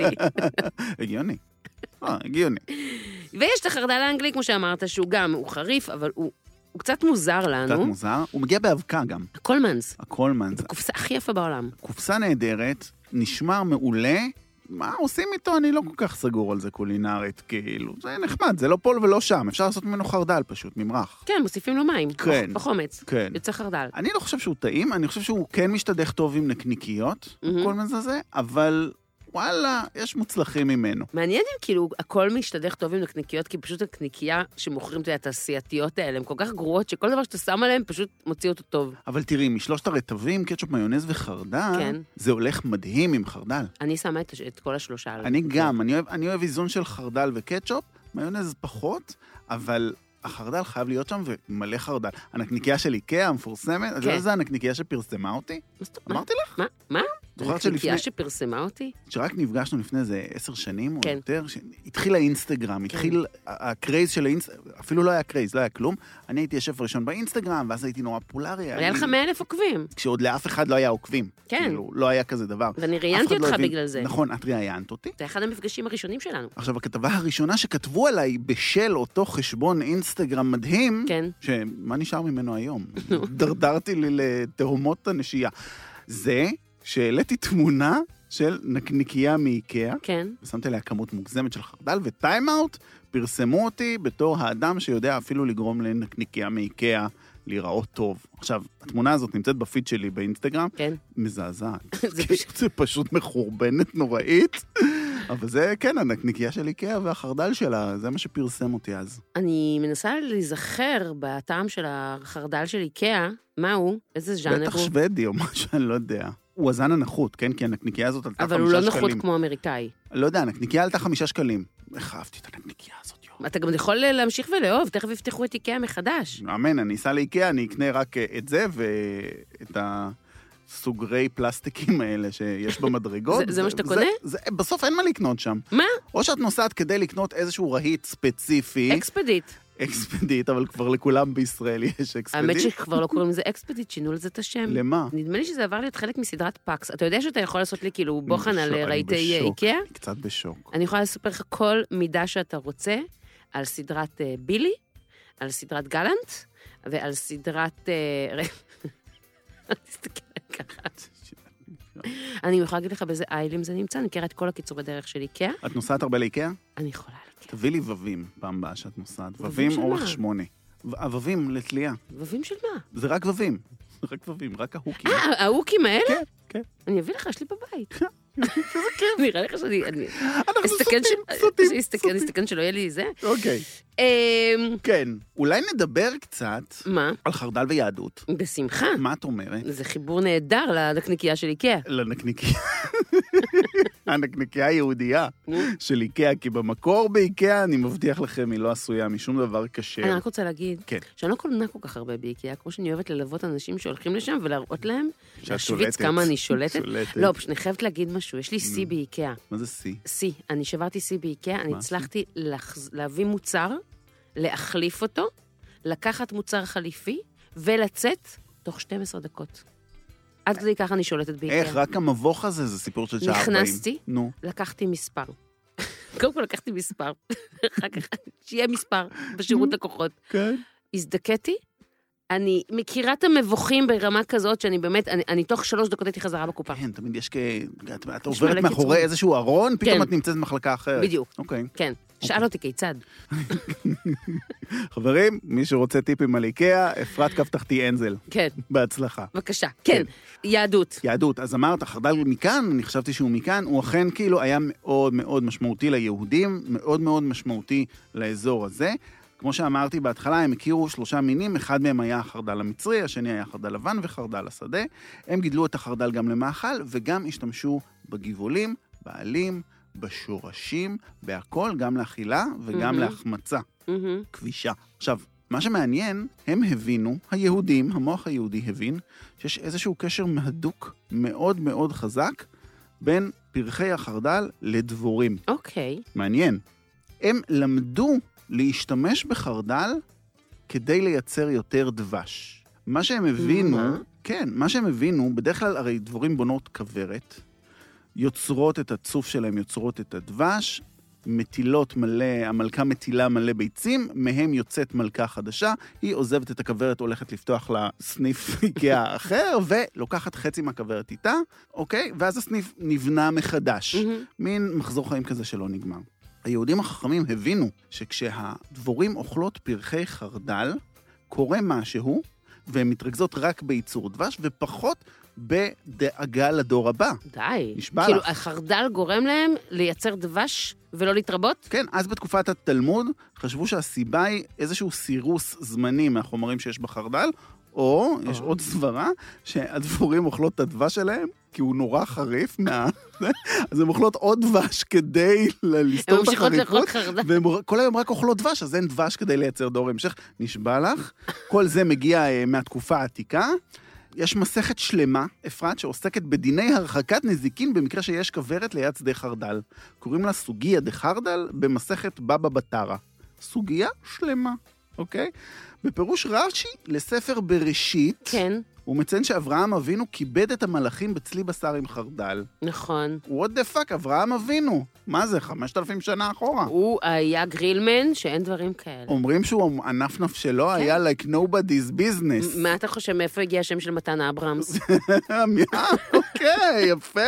הגיוני. אה, הגיוני. ויש את החרדל האנגלי, כמו שאמרת, שהוא גם, הוא חריף, אבל הוא, הוא קצת מוזר קצת לנו. מוזר. הוא מגיע באבקה גם. הקולמנס. הקולמנס. קופסה הכי יפה בעולם. קופסה נהדרת, נשמר מעולה. מה עושים איתו? אני לא כל כך סגור על זה קולינרית, כאילו. זה נחמד, זה לא פול ולא שם. אפשר לעשות ממנו חרדל פשוט, ממרח. כן, מוסיפים לו מים. כן. בחומץ. כן. יוצא חרדל. אני לא חושב שהוא טעים, אני חושב שהוא כן משתדך טוב עם נקניקיות, מהמם. כל מיני זה, אבל וואלה, יש מוצלחים ממנו. מעניין אם כאילו הכל משתדך טוב עם נקניקיות, כי פשוט הקניקייה שמוכרים את התעשייתיות האלה, הן כל כך גרועות, שכל דבר שאתה שם עליהן פשוט מוציא אותו טוב. אבל תראי, משלושת הרטבים, קטשופ, מיונז וחרדל, כן. זה הולך מדהים עם חרדל. אני שמה את, את כל השלושה. על- אני גם, אני אוהב, אני אוהב איזון של חרדל וקטשופ, מיונז פחות, אבל החרדל חייב להיות שם ומלא חרדל. הנקניקייה של איקאה המפורסמת, את יודעת, זה הנקניקייה שפרסמה אותי? מה זאת- אמרתי לך? מה? מה? זוכרת נקניקייה שלפני- שפרסמה אותי? שרק נפגשנו לפני איזה עשר שנים או כן. יותר, התחיל האינסטגרם, התחיל הקרייז של האינסטגרם, אפילו לא היה קרייז, לא היה כלום. אני הייתי ישב ראשון באינסטגרם, ואז הייתי נורא פופולרי. היה לך מאה אלף עוקבים. כשעוד לאף אחד לא היה עוקבים. כן. כאילו, לא היה כזה דבר. ואני אף ראיינתי אחד לא אותך הבין- בגלל זה. נכון, את ראיינת אותי. זה אחד המפגשים הראשונים שלנו. עכשיו, הכתבה הראשונה שכתבו עליי בשל אותו חשבון אינסטגרם מדהים, כן. שמה נשאר ממנו היום? דרדרתי לי לתהומות הנשייה. זה שהעליתי תמונה של נקניקייה מאיקאה, כן. ושמתי עליה כמות מוגזמת של חרדל, וטיים-אאוט פרסמו אותי בתור האדם שיודע אפילו לגרום לנקניקייה מאיקאה להיראות טוב. עכשיו, התמונה הזאת נמצאת בפיד שלי באינסטגרם, כן. מזעזעת. זה זה, זה פשוט מחורבנת נוראית, אבל זה כן, הנקניקייה של איקאה והחרדל שלה, זה מה שפרסם אותי אז. אני מנסה להיזכר בטעם של החרדל של איקאה, מה הוא? איזה ז'אנר בטח הוא? שוודי או משהו, אני לא יודע. הוא הזן הנחות, כן? כי הנקניקייה הזאת עלתה חמישה אבל שקלים. הוא לא נחות כמו אמריקאי. לא יודע, הנקניקייה עלתה חמישה שקלים. איך אהבתי את הנקניקייה הזאת, יום. אתה גם יכול להמשיך ולאהוב, תכף יפתחו את איקאה מחדש. אמן, אני אסע לאיקאה, אני אקנה רק את זה ואת הסוגרי פלסטיקים האלה שיש במדרגות. זה- זה מה שאתה קונה? זה- בסוף אין מה לקנות שם. מה? או שאת נוסעת כדי לקנות איזשהו רהיט ספציפי, אקספדיט. אקספדיט, אבל כבר לכולם בישראל יש אקספדיט. האמת שכבר לא קוראים לזה אקספדיט, שינו לזה את השם. למה? נדמה לי שזה עבר להיות חלק מסדרת פאקס. אתה יודע שאתה יכול לעשות לי כאילו בוחן על בשוק, אני רהיטי בשוק. איקאה? אני קצת בשוק. אני יכולה לספר לך כל מידה שאתה רוצה על סדרת אה, בילי, על סדרת גלנט, ועל סדרת... אה, רגע, אל תסתכל ככה. אני יכולה להגיד לך באיזה איילים זה נמצא, אני מכירה את כל הקיצורי דרך של איקאה. את נוסעת הרבה לאיקאה? אני יכולה לאיקאה. תביא לי ווים פעם באה שאת נוסעת. ווים ווים של אורך מה? שמונה. ווים לתלייה. ווים של מה? זה רק ווים. רק ווים, רק ההוקים. אה, ההוקים האלה? כן, כן. אני אביא לך, יש לי בבית. איזה כיף. נראה לך שאני... אני- אנחנו אסתכן ש- סוטים, סוטים, אסתכן- סוטים. אסתכן שלא יהיה לי זה. אוקיי. אמ, כן. אולי נדבר קצת מה? על חרדל ויהדות. בשמחה. מה את אומרת? זה חיבור נהדר לנקניקייה של איקאה. לנקניקייה. הנקניקיה יהודייה של איקאה, כי במקור באיקאה, אני מבטיח לכם, היא לא עשויה משום דבר קשה. אני רק רוצה להגיד, כן. שאני לא קונה כל כך הרבה באיקאה, כמו שאני אוהבת ללוות אנשים שהולכים לשם ולהראות להם, שאת להשוויץ שולטת. כמה אני שולטת. שולטת. לא, פשוט אני חייבת להגיד משהו, יש לי סי באיקאה. מה זה סי? סי, אני שברתי סי באיקאה, אני הצלחתי לחז... להביא מוצר, להחליף אותו, לקחת מוצר חליפי, ולצאת תוך שתים עשרה דקות. עד כדי ככה אני שולטת באיקאה. איך? רק המבוך הזה, זה סיפור של שעה ארבעים. נכנסתי, נו. לקחתי מספר. קודם כל לקחתי מספר. אחר כך, שיהיה מספר בשירות לקוחות. כן. הזדקתי, אני מכירה את המבוכים ברמה כזאת, שאני באמת, אני, אני תוך שלוש דקות הייתי חזרה בקופה. כן, תמיד יש כ... את, את עוברת מאחורי איזשהו ארון, פתאום כן. את נמצאת במחלקה אחרת. בדיוק. אוקיי. כן. שאל אותי כיצד. חברים, מי שרוצה טיפים על איקאה, אפרת כף תחתי אנזל. כן. בהצלחה. בבקשה. כן. יהדות. יהדות. אז אמרת, החרדל מכאן, אני חשבתי שהוא מכאן, הוא אכן כאילו היה מאוד מאוד משמעותי ליהודים, מאוד מאוד משמעותי לאזור הזה. כמו שאמרתי בהתחלה, הם הכירו שלושה מינים, אחד מהם היה החרדל המצרי, השני היה חרדל לבן וחרדל השדה. הם גידלו את החרדל גם למאכל, וגם השתמשו בגבעולים, בעלים, בשורשים, בהכל, גם לאכילה וגם Mm-hmm. להחמצה, Mm-hmm. כבישה. עכשיו, מה שמעניין, הם הבינו, היהודים, המוח היהודי הבין, שיש איזשהו קשר מהדוק מאוד מאוד חזק בין פרחי החרדל לדבורים. אוקיי. מעניין. הם למדו להשתמש בחרדל כדי לייצר יותר דבש. מה שהם הבינו, מה? כן, מה שהם הבינו, בדרך כלל הרי דבורים בונות כוורת, יוצרות את הצוף שלהם, יוצרות את הדבש, מטילות מלא, המלכה מטילה מלא ביצים, מהם יוצאת מלכה חדשה, היא עוזבת את הכוורת, הולכת לפתוח לה סניף איקאה אחר, ולוקחת חצי מהכוורת איתה, אוקיי? ואז הסניף נבנה מחדש. Mm-hmm. מין מחזור חיים כזה שלא נגמר. היהודים החכמים הבינו שכשהדבורים אוכלות פרחי חרדל, קורה משהו, והן מתרכזות רק בייצור דבש, ופחות בדאגה לדור הבא. די. נשבע כאילו, לך. החרדל גורם להם לייצר דבש ולא להתרבות? כן, אז בתקופת התלמוד חשבו שהסיבה היא איזשהו סירוס זמני מהחומרים שיש בחרדל, או, יש עוד סברה, שהדבורים אוכלות את הדבש שלהם, כי הוא נורא חריף מה... אז הן אוכלות עוד דבש כדי לסתור את החריפות, והן כל היום רק אוכלות דבש, אז אין דבש כדי לייצר דור המשך. נשבע לך, כל זה מגיע מהתקופה העתיקה. יש מסכת שלמה, אפרת, שעוסקת בדיני הרחקת נזיקין במקרה שיש כוורת ליד שדה חרדל. קוראים לה סוגיה דחרדל במסכת בבא בתרא. סוגיה שלמה, אוקיי? בפירוש רש"י לספר בראשית, כן. הוא מציין שאברהם אבינו כיבד את המלאכים בצלי בשר עם חרדל. נכון. what the fuck, אברהם אבינו. מה זה, חמשת אלפים שנה אחורה? הוא היה גרילמן, שאין דברים כאלה. אומרים שהוא הנפנף שלו כן. היה like nobody's business. מה אתה חושב, מאיפה הגיע השם של מתן אברהמס? אוקיי, יפה.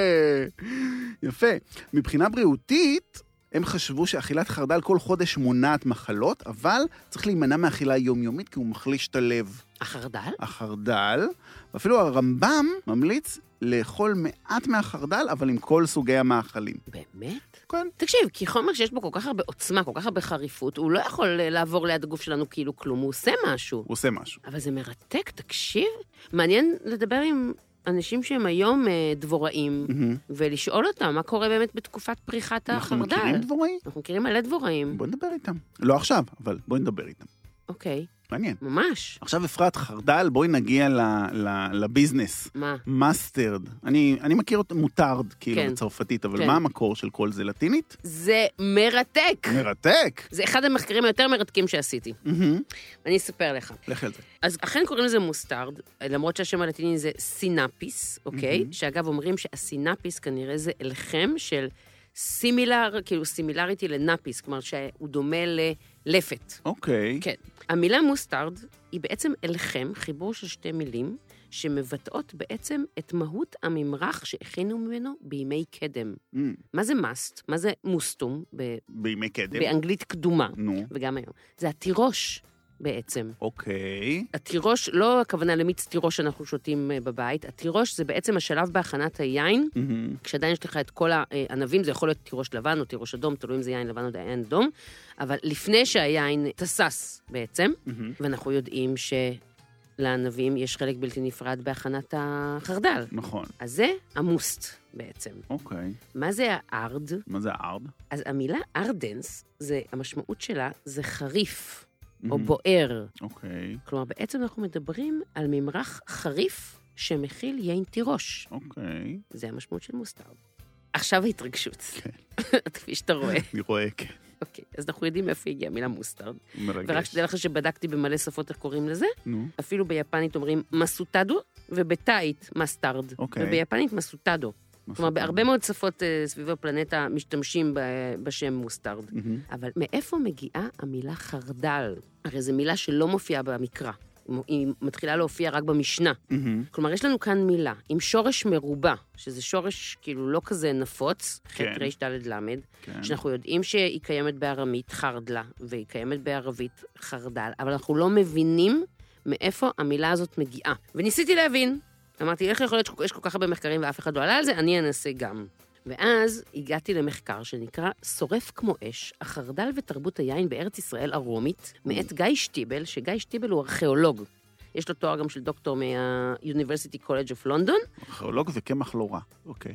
יפה. מבחינה בריאותית, הם חשבו שאכילת חרדל כל חודש מונעת מחלות, אבל צריך להימנע מאכילה יומיומית, כי הוא מחליש את הלב. החרדל? החרדל, ואפילו הרמב"ם ממליץ לאכול מעט מהחרדל, אבל עם כל סוגי המאכלים. באמת? כן. תקשיב, כי חומר שיש בו כל כך הרבה עוצמה, כל כך הרבה חריפות, הוא לא יכול לעבור ליד הגוף שלנו כאילו כלום, הוא עושה משהו. הוא עושה משהו. אבל זה מרתק, תקשיב. מעניין לדבר עם אנשים שהם היום דבוראים, ולשאול אותם מה קורה באמת בתקופת פריחת החרדל. אנחנו מכירים דבוראים? אנחנו מכירים מלא דבוראים. בואי נדבר איתם. לא עכשיו, אבל בואי נדבר איתם. אוקיי. מעניין. ממש. עכשיו אפרת חרדל, בואי נגיע ל, ל, לביזנס. מה? מסטרד. אני, אני מכיר אותו מוטרד, כאילו, כן. בצרפתית, אבל כן. מה המקור של כל זה? לטינית? זה מרתק. מרתק. זה אחד המחקרים היותר מרתקים שעשיתי. אני אספר לך. לך על זה. אז אכן קוראים לזה מוסטרד, למרות שהשם הלטיני זה סינאפיס, אוקיי? שאגב אומרים שהסינאפיס כנראה זה אלחם של סימילר, כאילו סימילריטי לנאפיס, כלומר שהוא דומה ללפת. אוקיי. כן. המילה מוסטרד היא בעצם אלחם, חיבור של שתי מילים, שמבטאות בעצם את מהות הממרח שהכינו ממנו בימי קדם. Mm. מה זה מאסט? מה זה מוסטום? ב... בימי קדם. באנגלית קדומה. נו. וגם היום. זה התירוש בעצם. אוקיי. התירוש, לא הכוונה למיץ תירוש שאנחנו שותים בבית, התירוש זה בעצם השלב בהכנת היין, Mm-hmm. כשעדיין יש לך את כל הענבים, זה יכול להיות תירוש לבן או תירוש אדום, תלוי אם זה יין לבן או יין אדום, אבל לפני שהיין תסס בעצם, Mm-hmm. ואנחנו יודעים ש... לענבים יש חלק בלתי נפרד בהכנת החרדל. נכון. אז זה המוסט בעצם. אוקיי. מה זה הארד? מה זה הארד? אז המילה ארדנס, זה, המשמעות שלה זה חריף או בוער. אוקיי. כלומר, בעצם אנחנו מדברים על ממרח חריף שמכיל יין תירוש. אוקיי. זה המשמעות של מוסטרד. עכשיו ההתרגשות. כן. כפי שאתה רואה. אני רואה, כן. אוקיי, אז אנחנו יודעים איפה הגיעה המילה מוסטרד. מרגש. ורק שתדע לך שבדקתי במלא שפות איך קוראים לזה, נו. אפילו ביפנית אומרים מסוטדו, ובתאית מסטרד. אוקיי. וביפנית מסוטדו. כלומר, בהרבה מאוד שפות סביב הפלנטה משתמשים בשם מוסטרד. אבל מאיפה מגיעה המילה חרדל? הרי זו מילה שלא מופיעה במקרא. היא מתחילה להופיע רק במשנה. כלומר, יש לנו כאן מילה עם שורש מרובע, שזה שורש כאילו לא כזה נפוץ, ח' ר' ד' למד, שאנחנו יודעים שהיא קיימת בארמית חרדלה, והיא קיימת בערבית חרדל, אבל אנחנו לא מבינים מאיפה המילה הזאת מגיעה. וניסיתי להבין. אמרתי, איך יכול להיות שיש כל כך הרבה מחקרים ואף אחד לא עלה על זה? אני אנסה גם. ואז הגעתי למחקר שנקרא שורף כמו אש, החרדל ותרבות היין בארץ ישראל הרומית, מאת גיא שטיבל, שגיא שטיבל הוא ארכיאולוג. יש לו תואר גם של דוקטור מה-University College of London. ארכיאולוג זה קמח לא רע. אוקיי.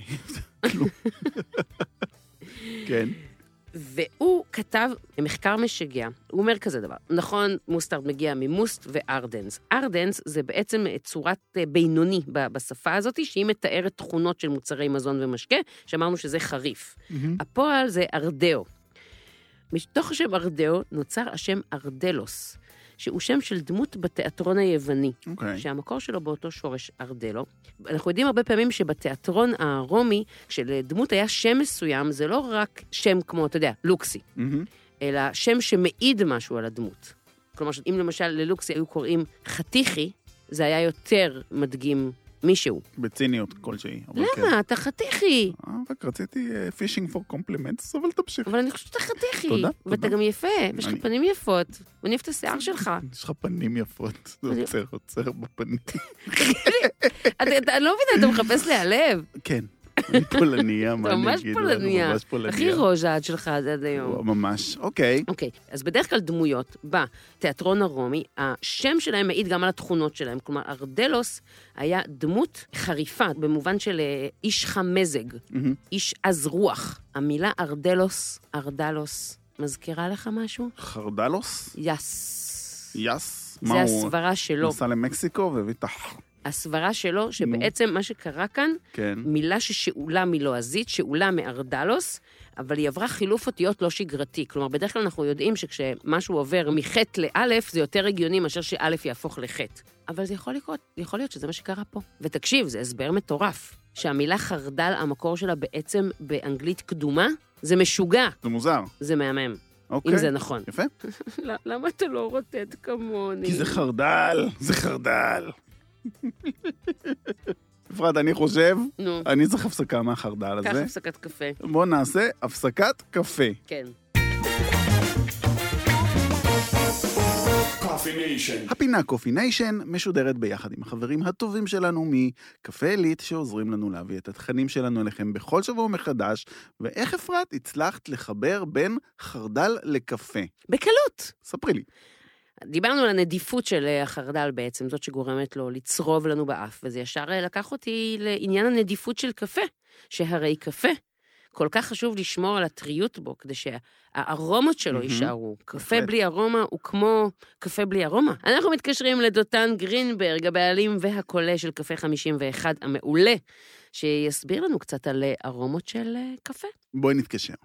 כן. והוא כתב מחקר משגע, הוא אומר כזה דבר, נכון, מוסטרד מגיע ממוסט וארדנס. ארדנס זה בעצם צורת בינוני בשפה הזאת, שהיא מתארת תכונות של מוצרי מזון ומשקה, שאמרנו שזה חריף. Mm-hmm. הפועל זה ארדאו. מתוך השם ארדאו נוצר השם ארדלוס, שהוא שם של דמות בתיאטרון היווני, okay. שהמקור שלו באותו שורש ארדלו. אנחנו יודעים הרבה פעמים שבתיאטרון הרומי, כשלדמות היה שם מסוים, זה לא רק שם כמו, אתה יודע, לוקסי, mm-hmm. אלא שם שמעיד משהו על הדמות. כלומר, אם למשל ללוקסי היו קוראים חתיכי, זה היה יותר מדגים מישהו. בציניות כלשהי. למה? כן. אתה חתיכי. אה, רק רציתי פישינג פור קומפלימנטס, אבל תמשיך. אבל אני חושבת שאתה חתיכי. תודה, ואתה תודה. גם יפה, ויש לך אני... פנים יפות. ואני אוהבת את השיער שלך. יש לך פנים יפות. זה עוצר, עוצר בפנים. אני לא מבינה, אתה מחפש להיעלב. כן. אני פולניה, מה אני אגיד? ממש פולניה. הכי רוז'ה עד שלך עד היום. ממש, אוקיי. אוקיי, אז בדרך כלל דמויות בתיאטרון הרומי, השם שלהם מעיד גם על התכונות שלהם. כלומר, ארדלוס היה דמות חריפה, במובן של איש חמזג, איש עז רוח. המילה ארדלוס, ארדלוס, מזכירה לך משהו? חרדלוס? יס. יס? זה הסברה שלו. נסע למקסיקו והביא את הח... הסברה שלו, שבעצם מה שקרה כאן, כן. מילה ששאולה מלועזית, שאולה מארדלוס, אבל היא עברה חילוף אותיות לא שגרתי. כלומר, בדרך כלל אנחנו יודעים שכשמשהו עובר מחטא לאלף, זה יותר הגיוני מאשר שאלף יהפוך לחטא. אבל זה יכול לקרות, יכול להיות שזה מה שקרה פה. ותקשיב, זה הסבר מטורף. שהמילה חרדל, המקור שלה בעצם באנגלית קדומה, זה משוגע. זה מוזר. זה מהמם. אוקיי. אם זה נכון. יפה. למה אתה לא רוטט כמוני? כי זה חרדל, זה חרדל. אפרת, אני חושב, נו. אני צריך הפסקה מהחרדל הזה. קח הפסקת קפה. בוא נעשה הפסקת קפה. כן. הפינה קופי ניישן משודרת ביחד עם החברים הטובים שלנו מקפה עילית, שעוזרים לנו להביא את התכנים שלנו אליכם בכל שבוע מחדש. ואיך אפרת הצלחת לחבר בין חרדל לקפה? בקלות. ספרי לי. דיברנו על הנדיפות של החרדל בעצם, זאת שגורמת לו לצרוב לנו באף, וזה ישר לקח אותי לעניין הנדיפות של קפה, שהרי קפה, כל כך חשוב לשמור על הטריות בו, כדי שהארומות שלו יישארו. קפה בלי ארומה הוא כמו קפה בלי ארומה. אנחנו מתקשרים לדותן גרינברג, הבעלים והקולה של קפה חמישים ואחת המעולה, שיסביר לנו קצת על ארומות של קפה. בואי נתקשר.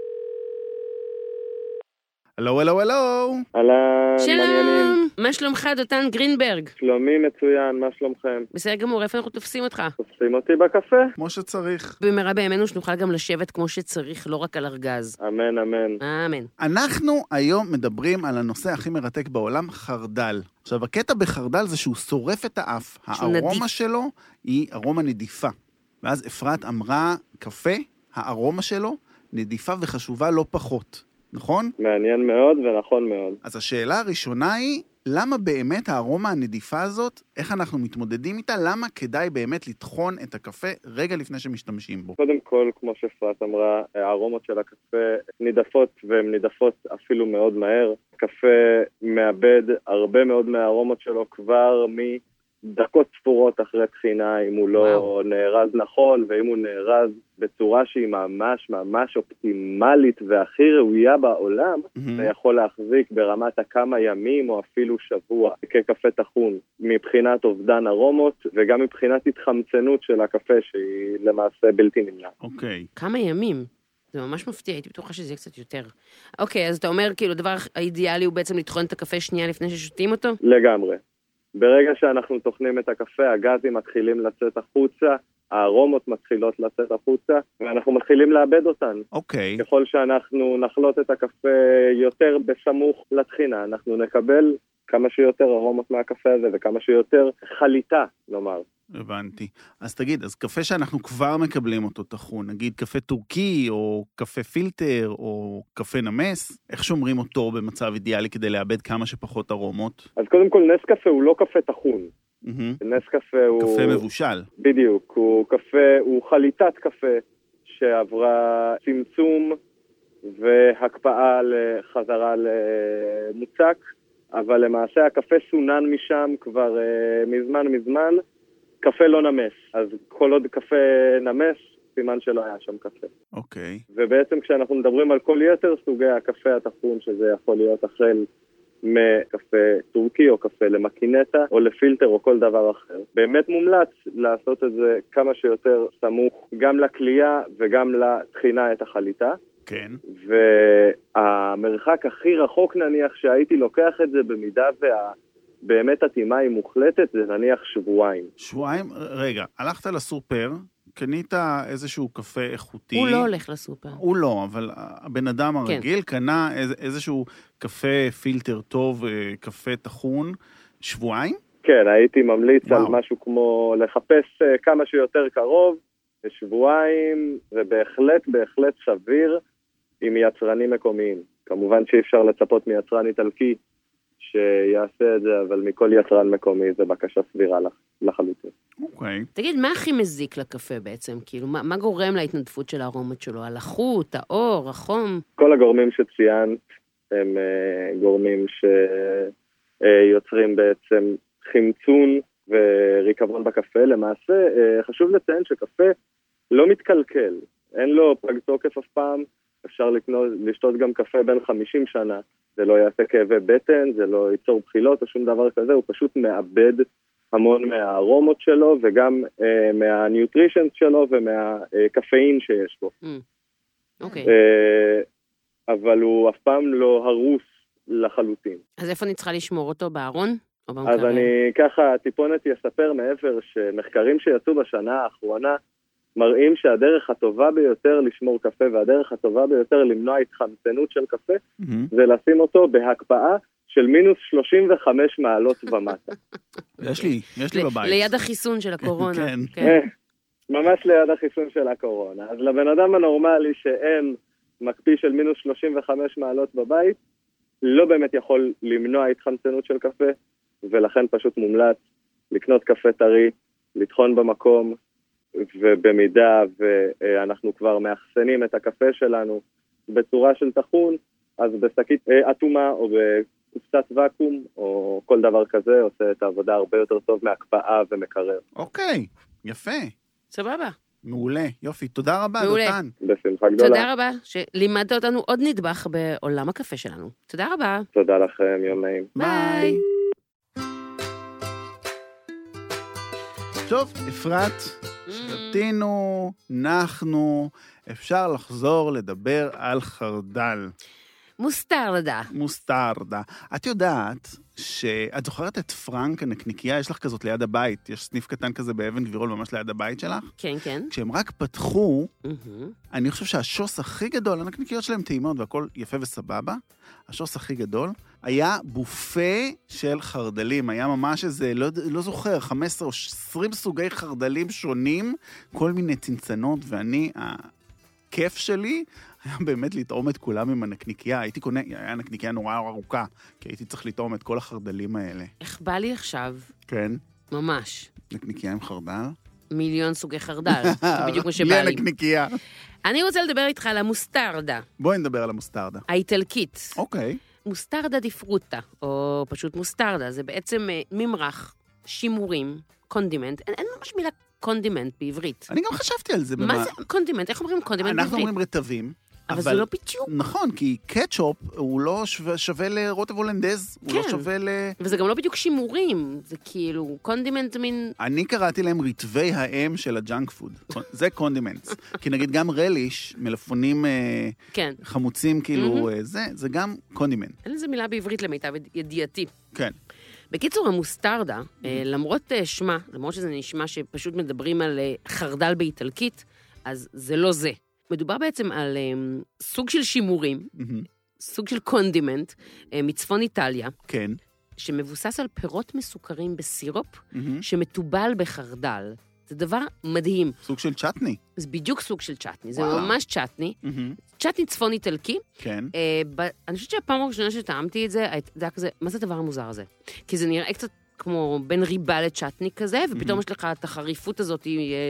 הלו, הלו, הלו. אהלן, שלום, מה שלומך, דותן גרינברג? שלומי מצוין, מה שלומכם? בסדר גמור, איפה אנחנו תופסים אותך? תופסים אותי בקפה? כמו שצריך. במהרה בימינו שנוכל גם לשבת כמו שצריך, לא רק על ארגז. אמן, אמן. אמן. אנחנו היום מדברים על הנושא הכי מרתק בעולם, חרדל. עכשיו, הקטע בחרדל זה שהוא שורף את האף. הארומה נדיף. שלו היא ארומה נדיפה. ואז אפרת אמרה, קפה, הארומה שלו נדיפה וחשובה לא פחות. נכון? מעניין מאוד ונכון מאוד. אז השאלה הראשונה היא, למה באמת הארומה הנדיפה הזאת, איך אנחנו מתמודדים איתה, למה כדאי באמת לטחון את הקפה רגע לפני שמשתמשים בו? קודם כל, כמו שפרט אמרה, הארומות של הקפה נידפות, והן נידפות אפילו מאוד מהר. קפה מאבד הרבה מאוד מהארומות שלו כבר מדקות ספורות אחרי תחינה, אם הוא לא וואו. נארז נכון, ואם הוא נארז בצורה שהיא ממש ממש אופטימלית והכי ראויה בעולם, mm-hmm. זה יכול להחזיק ברמת הכמה ימים או אפילו שבוע כקפה טחון, מבחינת אובדן ארומות וגם מבחינת התחמצנות של הקפה שהיא למעשה בלתי נמנעת. אוקיי. Okay. כמה ימים? זה ממש מפתיע, הייתי בטוחה שזה יהיה קצת יותר. אוקיי, אז אתה אומר, כאילו, הדבר האידיאלי הוא בעצם לטחון את הקפה שנייה לפני ששותים אותו? לגמרי. ברגע שאנחנו טוחנים את הקפה, הגזים מתחילים לצאת החוצה, הארומות מתחילות לצאת החוצה, ואנחנו מתחילים לאבד אותן. אוקיי. ככל שאנחנו נחלוט את הקפה יותר בסמוך לתחינה, אנחנו נקבל כמה שיותר ארומות מהקפה הזה, וכמה שיותר חליטה, נאמר. הבנתי. אז תגיד, אז קפה שאנחנו כבר מקבלים אותו טחון, נגיד קפה טורקי, או קפה פילטר, או קפה נמס, איך שומרים אותו במצב אידיאלי כדי לאבד כמה שפחות ארומות? אז קודם כל, נס קפה הוא לא קפה טחון. Mm-hmm. נס קפה הוא... קפה מבושל. בדיוק, הוא קפה, הוא חליטת קפה שעברה צמצום והקפאה לחזרה למוצק, אבל למעשה הקפה סונן משם כבר uh, מזמן מזמן, קפה לא נמס. אז כל עוד קפה נמס, סימן שלא היה שם קפה. אוקיי. Okay. ובעצם כשאנחנו מדברים על כל יתר סוגי הקפה הטחון, שזה יכול להיות החל מקפה טורקי או קפה למקינטה או לפילטר או כל דבר אחר. באמת מומלץ לעשות את זה כמה שיותר סמוך גם לקלייה וגם לתחינה את החליטה. כן. והמרחק הכי רחוק נניח שהייתי לוקח את זה במידה והבאמת התאימה היא מוחלטת, זה נניח שבועיים. שבועיים? רגע, הלכת לסופר, קנית איזשהו קפה איכותי. הוא לא הולך לסופר. הוא לא, אבל הבן אדם הרגיל כן. קנה איזשהו קפה פילטר טוב, קפה טחון, שבועיים? כן, הייתי ממליץ וואו. על משהו כמו לחפש כמה שיותר קרוב, שבועיים, ובהחלט, בהחלט סביר עם יצרנים מקומיים. כמובן שאי אפשר לצפות מיצרן איטלקי שיעשה את זה, אבל מכל יצרן מקומי זה בקשה סבירה לחלוטין. אוקיי. תגיד, מה הכי מזיק לקפה בעצם? כאילו, מה, מה גורם להתנדפות של הארומות שלו? הלחות, האור, החום? כל הגורמים שציינת הם uh, גורמים שיוצרים uh, בעצם חמצון וריקבון בקפה. למעשה, uh, חשוב לציין שקפה לא מתקלקל. אין לו פג תוקף אף פעם. אפשר לקנות, לשתות גם קפה בין חמישים שנה. זה לא יעשה כאבי בטן, זה לא ייצור בחילות או שום דבר כזה. הוא פשוט מאבד המון מהארומות שלו, וגם אה, מהניוטרישנס שלו ומהקפאין שיש בו. אוקיי. Mm. Okay. אה, אבל הוא אף פעם לא הרוס לחלוטין. אז איפה אני צריכה לשמור אותו? בארון? או במקרר? אז אני ככה טיפונת יספר מעבר שמחקרים שיצאו בשנה האחרונה, מראים שהדרך הטובה ביותר לשמור קפה, והדרך הטובה ביותר למנוע התחמצנות של קפה, mm-hmm. זה לשים אותו בהקפאה של מינוס שלושים וחמש מעלות ומטה. יש לי, יש לי בבית. ליד החיסון של הקורונה. כן. כן. ממש ליד החיסון של הקורונה. אז לבן אדם הנורמלי שאין מקפיא של מינוס שלושים וחמש מעלות בבית, לא באמת יכול למנוע התחמצנות של קפה, ולכן פשוט מומלץ לקנות קפה טרי, לטחון במקום, ובמידה ואנחנו כבר מאחסנים את הקפה שלנו בצורה של טחון, אז בשקית אטומה או בקופסת ואקום או כל דבר כזה עושה את העבודה הרבה יותר טוב מהקפאה ומקרר. אוקיי, יפה. סבבה. מעולה, יופי. תודה רבה, מעולה. דותן. בשמחה גדולה. תודה רבה שלימדת אותנו עוד נדבך בעולם הקפה שלנו. תודה רבה. תודה לכם, יום נעים. ביי. טוב, אפרת, שתינו, נחנו, אפשר לחזור לדבר על חרדל. מוסטרדה. מוסטרדה. את יודעת שאת זוכרת את פרנק הנקניקיה, יש לך כזאת ליד הבית, יש סניף קטן כזה באבן גבירול ממש ליד הבית שלך? כן, כן. כשהם רק פתחו, אני חושב שהשוס הכי גדול, הנקניקיות שלהם טעימות והכל יפה וסבבה, השוס הכי גדול, היה בופה של חרדלים, היה ממש איזה, לא, לא זוכר, חמש עשרה או עשרים סוגי חרדלים שונים, כל מיני צנצנות, ואני, הכיף שלי היה באמת לטעום את כולם עם הנקניקייה. הייתי קונה, היה נקניקייה נורא ארוכה, כי הייתי צריך לטעום את כל החרדלים האלה. איך בא לי עכשיו? כן. ממש. נקניקייה עם חרדל? מיליון סוגי חרדל, בדיוק כמו שבא לי. בלי הנקניקייה. אני רוצה לדבר איתך על המוסטרדה. בואי נדבר על המוסטרדה. האיטלקית. אוקיי. מוסטרדה די פרוטה, או פשוט מוסטרדה, זה בעצם ממרח, שימורים, קונדימנט, אין, אין ממש מילה קונדימנט בעברית. אני גם חשבתי על זה. מה במה... זה קונדימנט? איך אומרים קונדימנט בעברית? אנחנו אומרים רטבים. אבל, אבל זה לא בדיוק. נכון, כי קטשופ הוא לא שווה, שווה לרוטב הולנדז, כן. הוא לא שווה ל... וזה גם לא בדיוק שימורים, זה כאילו קונדימנט מין... אני קראתי להם רטבי האם של הג'אנק פוד. זה קונדימנטס. כי נגיד גם רליש, מלפונים כן. חמוצים כאילו, mm-hmm. זה, זה גם קונדימנט. אין לזה מילה בעברית למיטב ידיעתי. כן. בקיצור, המוסטרדה, mm-hmm. למרות שמה, למרות שזה נשמע שפשוט מדברים על חרדל באיטלקית, אז זה לא זה. מדובר בעצם על um, סוג של שימורים, mm-hmm. סוג של קונדימנט, uh, מצפון איטליה, כן. שמבוסס על פירות מסוכרים בסירופ, mm-hmm. שמטובל בחרדל. זה דבר מדהים. סוג של צ'טני. זה בדיוק סוג של צ'טני, זה ממש צ'טני. Mm-hmm. צ'טני צפון איטלקי. כן. Uh, ב- אני חושבת שהפעם הראשונה שטעמתי את זה, זה היה כזה, מה זה הדבר המוזר הזה? כי זה נראה קצת... כמו בין ריבה לצ'טני כזה, ופתאום יש לך את החריפות הזאת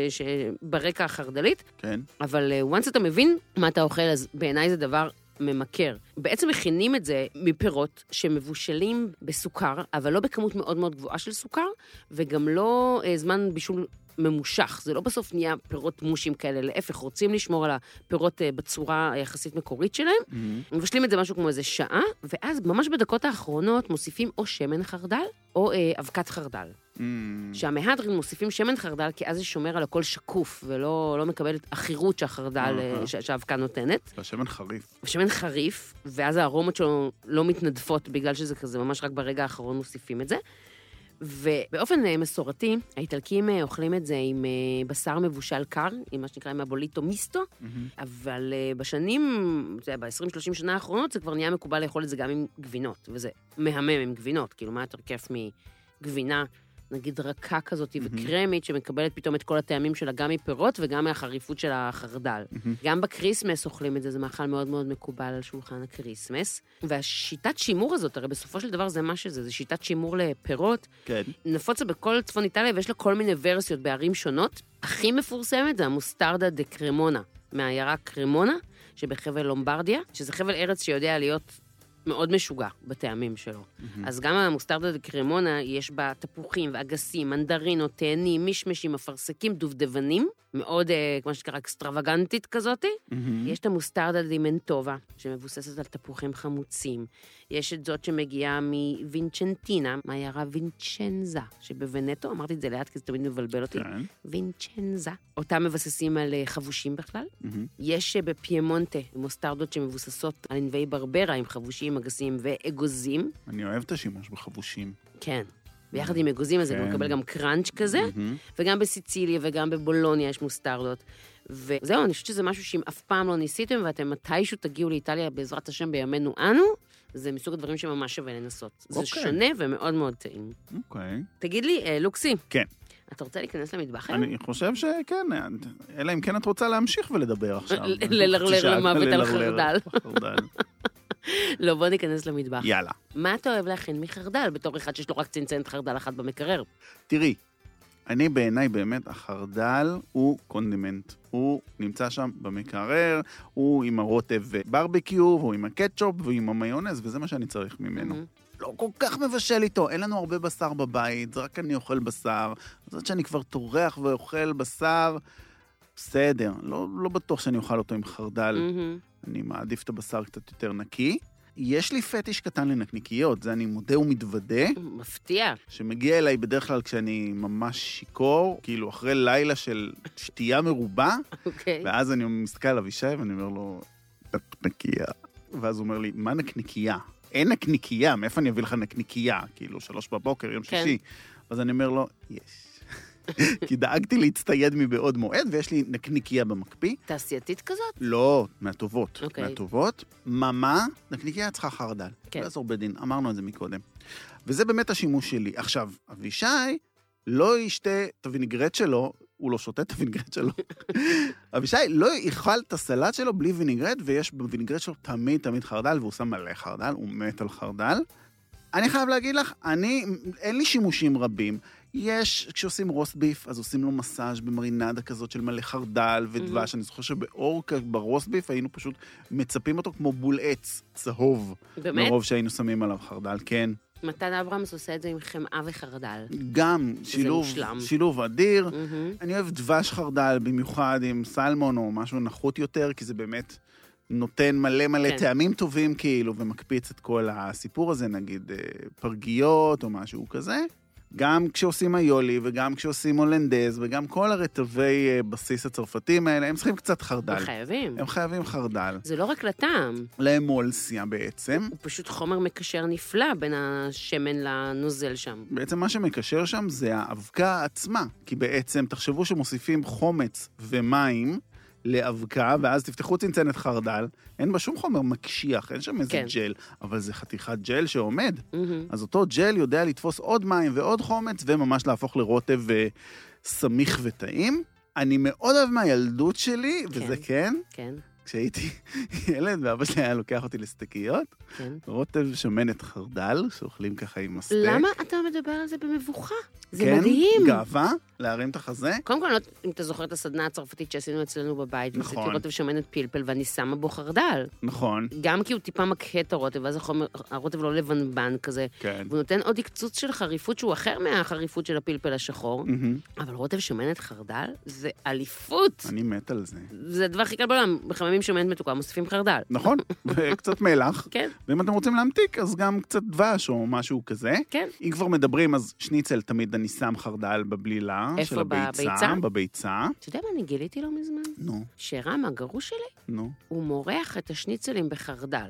ברקע החרדלית. כן. אבל once אתה מבין מה אתה אוכל, אז בעיניי זה דבר ממכר. בעצם מכינים את זה מפירות שמבושלים בסוכר, אבל לא בכמות מאוד מאוד גבוהה של סוכר, וגם לא זמן בישול ממושך. זה לא בסוף נהיה פירות מושים כאלה, להפך, רוצים לשמור על הפירות בצורה יחסית מקורית שלהם, mm-hmm. מבשלים את זה משהו כמו איזה שעה, ואז ממש בדקות האחרונות מוסיפים או שמן חרדל, או אה, אבקת חרדל. Mm-hmm. שהמהדרין מוסיפים שמן חרדל, כי אז זה שומר על הכל שקוף, ולא לא מקבל את החירות שהחרדל, mm-hmm. שהאבקה נותנת. והשמן חריף. השמן חריף, ואז הארומות שלו לא מתנדפות, בגלל שזה כזה, ממש רק ברגע האחרון מוסיפים את זה. ובאופן מסורתי, האיטלקים אוכלים את זה עם בשר מבושל קר, עם מה שנקרא עם הבוליטו מיסטו, mm-hmm. אבל בשנים, ב-עשרים שלושים שנה האחרונות, זה כבר נהיה מקובל לאכול את זה גם עם גבינות, וזה מהמם עם גבינות, כאילו מה יותר כיף מגבינה, נגיד רכה כזאת mm-hmm. וקרמית, שמקבלת פתאום את כל הטעמים שלה, גם מפירות וגם מהחריפות של החרדל. Mm-hmm. גם בקריסמס אוכלים את זה, זה מאכל מאוד מאוד מקובל על שולחן הקריסמס. והשיטת שימור הזאת, הרי בסופו של דבר זה מה שזה, זה שיטת שימור לפירות. כן. נפוצה בכל צפון איטליה, ויש לה כל מיני ורסיות בערים שונות. הכי מפורסמת זה המוסטרדה דה קרמונה, מהעיירה קרמונה, שבחבל לומברדיה, שזה חבל ארץ שיודע להיות מאוד משוגע בטעמים שלו. Mm-hmm. אז גם המוסטרדה דה קרמונה, יש בה תפוחים ואגסים, מנדרינות, תאנים, מישמשים, אפרסקים, דובדבנים, מאוד, אה, כמו שקרה, אקסטרווגנטית כזאת. Mm-hmm. יש את המוסטרדה דה מנטובה, שמבוססת על תפוחים חמוצים. יש את זאת שמגיעה מווינצ'נטינה, מהעיירה וינצ'נזה, שבוונטו, אמרתי את זה לאט, כי זה תמיד מבלבל אותי. כן. וינצ'נזה. אותם מבססים על חבושים בכלל. Mm-hmm. יש בפיימונטה מוסטרדות שמבוססות על ענבי ברברה, עם חבושים, אגסים ואגוזים. אני אוהב את השימוש בחבושים. כן. ביחד עם אגוזים, אז זה מקבל גם קראנץ' כזה, וגם בסיציליה וגם בבולוניה יש מוסטרדות. וזהו, אני חושבת שזה משהו שאם אף פעם לא ניסיתם, ואתם מתישהו תגיעו לאיטליה בעזרת השם בימינו אנו, זה מסוג הדברים שממש שווה לנסות. זה שונה ומאוד מאוד טעים. אוקיי. תגיד לי, לוקסי. כן. אתה רוצה להיכנס למטבח? אני חושב שכן, אלא אם כן את רוצה להמשיך ולדבר עכשיו. ללרלר למוות על חרדל. לא, בוא ניכנס למטבח. יאללה. מה אתה אוהב להכין מחרדל, בתור אחד שיש לו רק צנצנת חרדל אחת במקרר? תראי, אני בעיניי באמת, החרדל הוא קונדימנט. הוא נמצא שם במקרר, הוא עם הרוטב ברבקיו, הוא עם הקטשופ, והוא עם המיונז, וזה מה שאני צריך ממנו. Mm-hmm. לא כל כך מבשל איתו, אין לנו הרבה בשר בבית, זה רק אני אוכל בשר. זאת שאני כבר טורח ואוכל בשר, בסדר. לא, לא בטוח שאני אוכל אותו עם חרדל. Mm-hmm. אני מעדיף את הבשר קצת יותר נקי. יש לי פטיש קטן לנקניקיות, זה אני מודה ומתוודה. מפתיע. שמגיע אליי בדרך כלל כשאני ממש שיקור, כאילו אחרי לילה של שתייה מרובה, אוקיי. ואז אני מסתכל על אבישי ואני אומר לו, נקניקיה. ואז הוא אומר לי, מה נקניקייה? אין נקניקייה, מאיפה אני אביא לך נקניקייה? כאילו, שלוש בבוקר, יום כן. שישי. אז אני אומר לו, יש. כי דאגתי להצטייד מבעוד מועד, ויש לי נקניקייה במקפיא. תעשייתית כזאת? לא, מהטובות. Okay. מהטובות. ממה? נקניקייה צריכה חרדל. כן. לא יעזור בדין, אמרנו את זה מקודם. וזה באמת השימוש שלי. עכשיו, אבישי לא ישתה את הווינגרט שלו הוא לא שותה את הווינגרט שלו. אבישי לא יאכל את הסלט שלו בלי וינגרט, ויש בווינגרט שלו תמיד תמיד חרדל, והוא שם מלא חרדל, הוא מת על חרדל. אני חייב להגיד לך, אני, אין לי שימושים רבים. יש, כשעושים רוסט ביף, אז עושים לו מסאז' במרינדה כזאת של מלא חרדל ודבש. אני זוכר שבאורקה, ברוסט ביף, היינו פשוט מצפים אותו כמו בול עץ צהוב. באמת? מרוב שהיינו שמים עליו חרדל, כן. מתן אברהמס עושה את זה עם חמאה וחרדל. גם שילוב, מושלם. שילוב אדיר. Mm-hmm. אני אוהב דבש חרדל, במיוחד עם סלמון או משהו נחות יותר, כי זה באמת נותן מלא מלא כן. טעמים טובים כאילו, ומקפיץ את כל הסיפור הזה, נגיד פרגיות או משהו כזה. גם כשעושים איולי, וגם כשעושים הולנדז, וגם כל הרטבי בסיס הצרפתים האלה, הם צריכים קצת חרדל. הם חייבים. הם חייבים חרדל. זה לא רק לטעם. לאמולסיה בעצם. הוא פשוט חומר מקשר נפלא בין השמן לנוזל שם. בעצם מה שמקשר שם זה האבקה עצמה. כי בעצם תחשבו שמוסיפים חומץ ומים לאבקה, ואז תפתחו צנצנת חרדל, אין בה שום חומר מקשיח, אין שם איזה כן. ג'ל, אבל זה חתיכת ג'ל שעומד. Mm-hmm. אז אותו ג'ל יודע לתפוס עוד מים ועוד חומץ, וממש להפוך לרוטב סמיך וטעים. אני מאוד אוהב מהילדות שלי, כן. וזה כן, כן, כשהייתי ילד, ואבא שלי היה לוקח אותי לסטקיות, כן. רוטב שמנת חרדל, שאוכלים ככה עם מסטק. למה אתה מדבר על זה במבוכה? זה כן, מדהים. גאווה, להרים את החזה. קודם כל, אם אתה זוכר את הסדנה הצרפתית שעשינו אצלנו בבית, נכון. ועשיתי רוטב שמנת פלפל, ואני שמה בו חרדל. נכון, גם כי הוא טיפה מקהה את הרוטב, ואז החומר, הרוטב לא לבנבן כזה. כן. והוא נותן עוד הקצוץ של חריפות שהוא אחר מהחריפות של הפלפל השחור. מהמם. אבל רוטב שמנת חרדל זה אליפות. אני מת על זה. זה הדבר הכי קל בעולם. בחממים שמנת מתוקה מוסיפים חרדל. נכון, וקצת מלח. כן, ואם אתם רוצים להמתיק, אז גם קצת דבש או משהו כזה. כן. אם כבר מדברים, אז שניצל תמיד אני שם חרדל בבלילה. איפה, של הביצה, בביצה? בביצה. אתה יודע מה אני גיליתי לא מזמן? נו, שרם, הגרוש שלי, נו. הוא מורח את השניצלים בחרדל.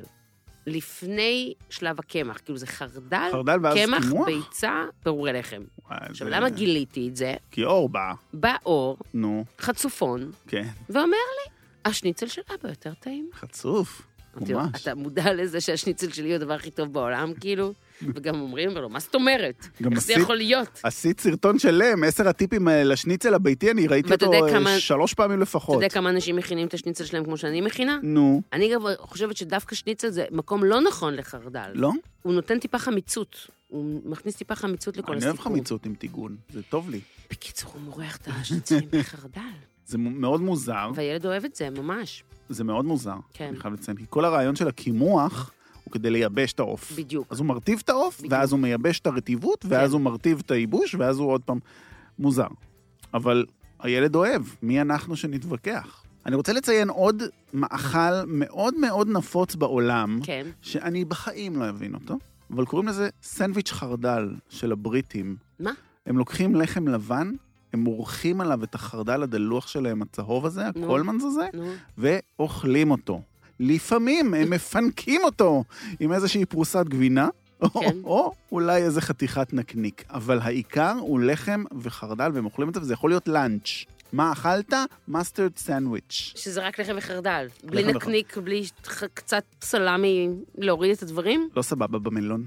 לפני שלב הקמח, כאילו זה חרדל, חרדל ואז קמח, קימוח? ביצה, פירורי לחם. וואי, עכשיו, זה- למה גיליתי את זה? כי אור בא. בא אור, נו, חצופון, כן. ואומר לי, השניצל של אבא יותר טעים. חצוף. אמרתי לו, ממש. אתה מודע לזה שהשניצל שלי הוא הדבר הכי טוב בעולם, כאילו? וגם אומרים לו, מה זאת אומרת? גם איך זה עשית- יכול להיות? עשית סרטון שלם, עשר הטיפים לשניצל הביתי, אני ראיתי ואתה אותו יודע אה, כמה- שלוש פעמים אתה לפחות. יודע כמה אנשים מכינים את השניצל שלהם כמו שאני מכינה? נו, אני גם חושבת שדווקא שניצל זה מקום לא נכון לחרדל. לא? הוא נותן טיפה חמיצות. הוא מכניס טיפה חמיצות לכל אני הסיפור. אוהב חמיצות עם טיגון, זה טוב לי. בקיצור, הוא מורח את השניצלים בחרדל. זה מ- מאוד מוזר, והילד אוהב את זה, ממש. זה מאוד מוזר. כן. אני חייב לציין, כי כל הרעיון של הקימוח הוא כדי לייבש את העוף. בדיוק. אז הוא מרטיב את העוף, בדיוק. ואז הוא מייבש את הרטיבות, ואז כן. הוא מרטיב את הייבוש, ואז הוא עוד פעם מוזר. אבל הילד אוהב, מי אנחנו שנתווכח? אני רוצה לציין עוד מאכל מאוד מאוד נפוץ בעולם, כן. שאני בחיים לא אבין אותו, אבל קוראים לזה סנדוויץ' חרדל של הבריטים. מה? הם לוקחים לחם לבן, הם מורחים עליו את החרדל הדלוח שלהם, הצהוב הזה, נו. הקולמנס הזה, נו. ואוכלים אותו. לפעמים הם מפנקים אותו עם איזושהי פרוסת גבינה, או, כן. או אולי איזה חתיכת נקניק. אבל העיקר הוא לחם וחרדל, והם אוכלים את זה, וזה יכול להיות לאנץ'. מה אכלת? מאסטרד סנדוויץ'. שזה רק לחם וחרדל. בלי לחם נקניק, בלי ח- קצת סלמי להוריד את הדברים. לא סבבה במלון.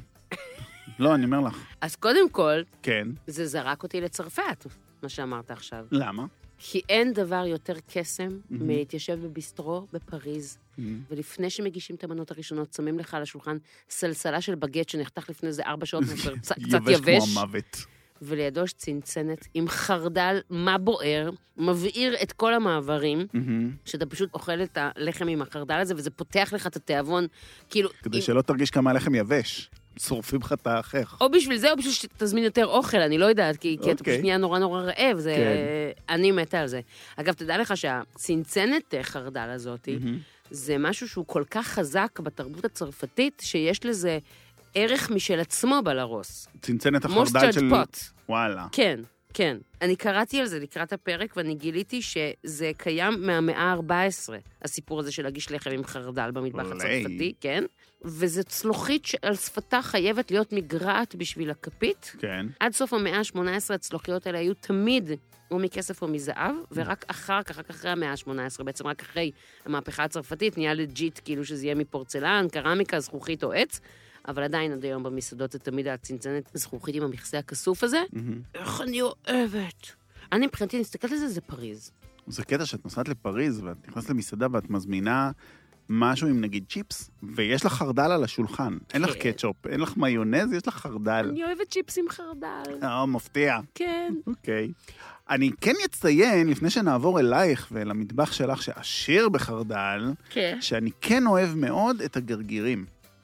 לא, אני אומר לך. אז קודם כל, כן. זה זרק אותי לצרפת, מה שאמרת עכשיו. למה? כי אין דבר יותר קסם מלהתיישב בביסטרו בפריז, Mm. ולפני שמגישים את המנות הראשונות, שמים לך על השולחן סלסלה של בגט שנחתך לפני איזה ארבע שעות, והוא קצת קצת יבש יבש, כמו המוות. ולידו יש צנצנת עם חרדל, מה בוער, מבעיר את כל המעברים, מהמם. שאתה פשוט אוכל את הלחם עם החרדל הזה, וזה פותח לך את התיאבון, כאילו... כדי אם- שלא תרגיש כמה לחם יבש. שורפים לך את האחך. או בשביל זה, או בשביל שתזמין יותר אוכל, אני לא יודעת, כי, כי אתה אוקיי. פשוט נהיה נורא נורא רעב, זה... כן. אני מתה על זה. אגב, תדע לך שהצנצנת חרדל הזאת, מהמם. זה משהו שהוא כל כך חזק בתרבות הצרפתית, שיש לזה ערך משל עצמו בלרוס. צנצנת החרדל מוסטרד של... פוט. וואלה. כן, כן. אני קראתי על זה לקראת הפרק, ואני גיליתי שזה קיים מהמאה ה-ארבע עשרה, הסיפור הזה של להגיש לחם עם חרדל במטבח אולי. הצרפתי, כן? וזו צלוחית שעל שפתה חייבת להיות מגרעת בשביל הכפית. כן. עד סוף המאה ה-שמונה עשרה הצלוחיות האלה היו תמיד או מכסף או מזהב, ורק אחר כך, רק אחרי המאה ה-שמונה עשרה, בעצם רק אחרי המהפכה הצרפתית, נהיה לג'יט כאילו שזה יהיה מפורצלן, קרמיקה, זכוכית או עץ, אבל עדיין עד היום במסעדות זה תמיד הצנצנת זכוכית עם המכסה הכסוף הזה. מהמם. איך אני אוהבת אני מבחינתי, אני מסתכלת על זה, זה פריז. זה קטע שאת נוסעת לפריז, ואת נכנסת למסעדה ואת מזמינה משהו עם נגיד צ'יפס, ויש לך חרדל על השולחן. אין לך קטשופ, אין לך מיונז, יש לך חרדל. אני אוהבת צ'יפס עם חרדל. אה, מפתיע. כן. אוקיי. אני כן אציין, לפני שנעבור אלייך ואל המטבח שלך שעשיר בחרדל, שאני כן אוהב מאוד את הגרגירים.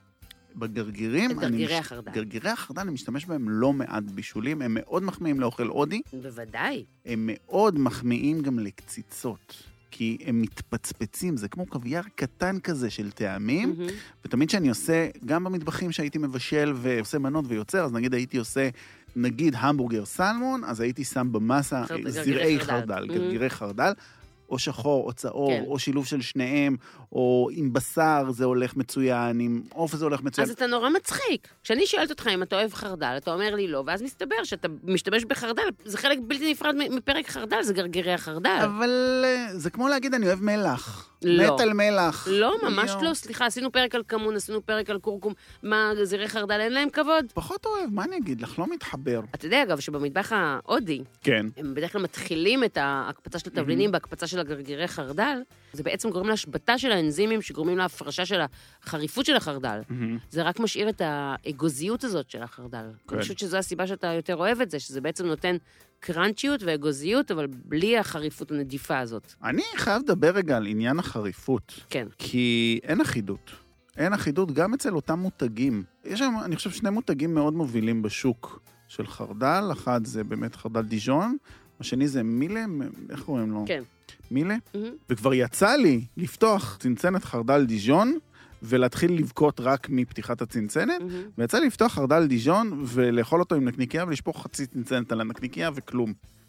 בגרגירים... את גרגירי החרדל. גרגירי החרדל, אני משתמש בהם לא מעט בישולים, הם מאוד מחמיאים לאוכל הודי. בוודאי. הם מאוד מחמיאים גם לקציצות. כי הם מתפצפצים, זה כמו קוויאר קטן כזה של טעמים, mm-hmm. ותמיד שאני עושה, גם במטבחים שהייתי מבשל ועושה מנות ויוצר, אז נגיד הייתי עושה, נגיד המבורגר סלמון, אז הייתי שם במסה חרד, זרעי חרדל, חרדל, mm-hmm. גרגירי חרדל, או שחור, או צהור, כן. או שילוב של שניהם, או עם בשר זה הולך מצוין, עם עוף זה הולך מצוין. אז אתה נורא מצחיק. כשאני שואלת אותך אם אתה אוהב חרדל, אתה אומר לי לא, ואז מסתבר שאתה משתמש בחרדל, זה חלק בלתי נפרד מפרק חרדל, זה גרגירי החרדל. אבל זה כמו להגיד, אני אוהב מלח. לא. מת על מלח. לא, ממש לא. סליחה, עשינו פרק על כמון, עשינו פרק על קורקום. מה, זרעי חרדל אין להם כבוד? פחות אוהב, מה אני אגיד לך? לא מתחבר. אתה יודע, אגב, שבמטבח ההודי, כן. הם בדרך כלל מתחילים את ההקפצה של התבלינים בהקפצה של הגרגירי חרדל, זה בעצם גורם להשבתה של האנזימים שגורמים להפרשה של החריפות של החרדל. זה רק משאיר את האגוזיות הזאת של החרדל. אני חושבת שזו הסיבה שאתה יותר אוהב את זה, שזה בעצם נותן קרנצ'יות ואגוזיות, אבל בלי החריפות הנדיפה הזאת. אני חייב לדבר רגע על עניין החריפות. כן. כי אין אחידות. אין אחידות גם אצל אותם מותגים. יש שם, אני חושב, שני מותגים מאוד מובילים בשוק של חרדל. אחד זה באמת חרדל דיז'ון, השני זה מילה, איך קוראים לו? כן. מילה? Mm-hmm. וכבר יצא לי לפתוח צנצנת חרדל דיז'ון, ולהתחיל לבכות רק מפתיחת הצנצנת, mm-hmm. ויצא לי לפתוח חרדל דיז'ון, ולאכול אותו עם נקניקיה, ולשפוך חצי צנצנת על הנקניקיה וכלום.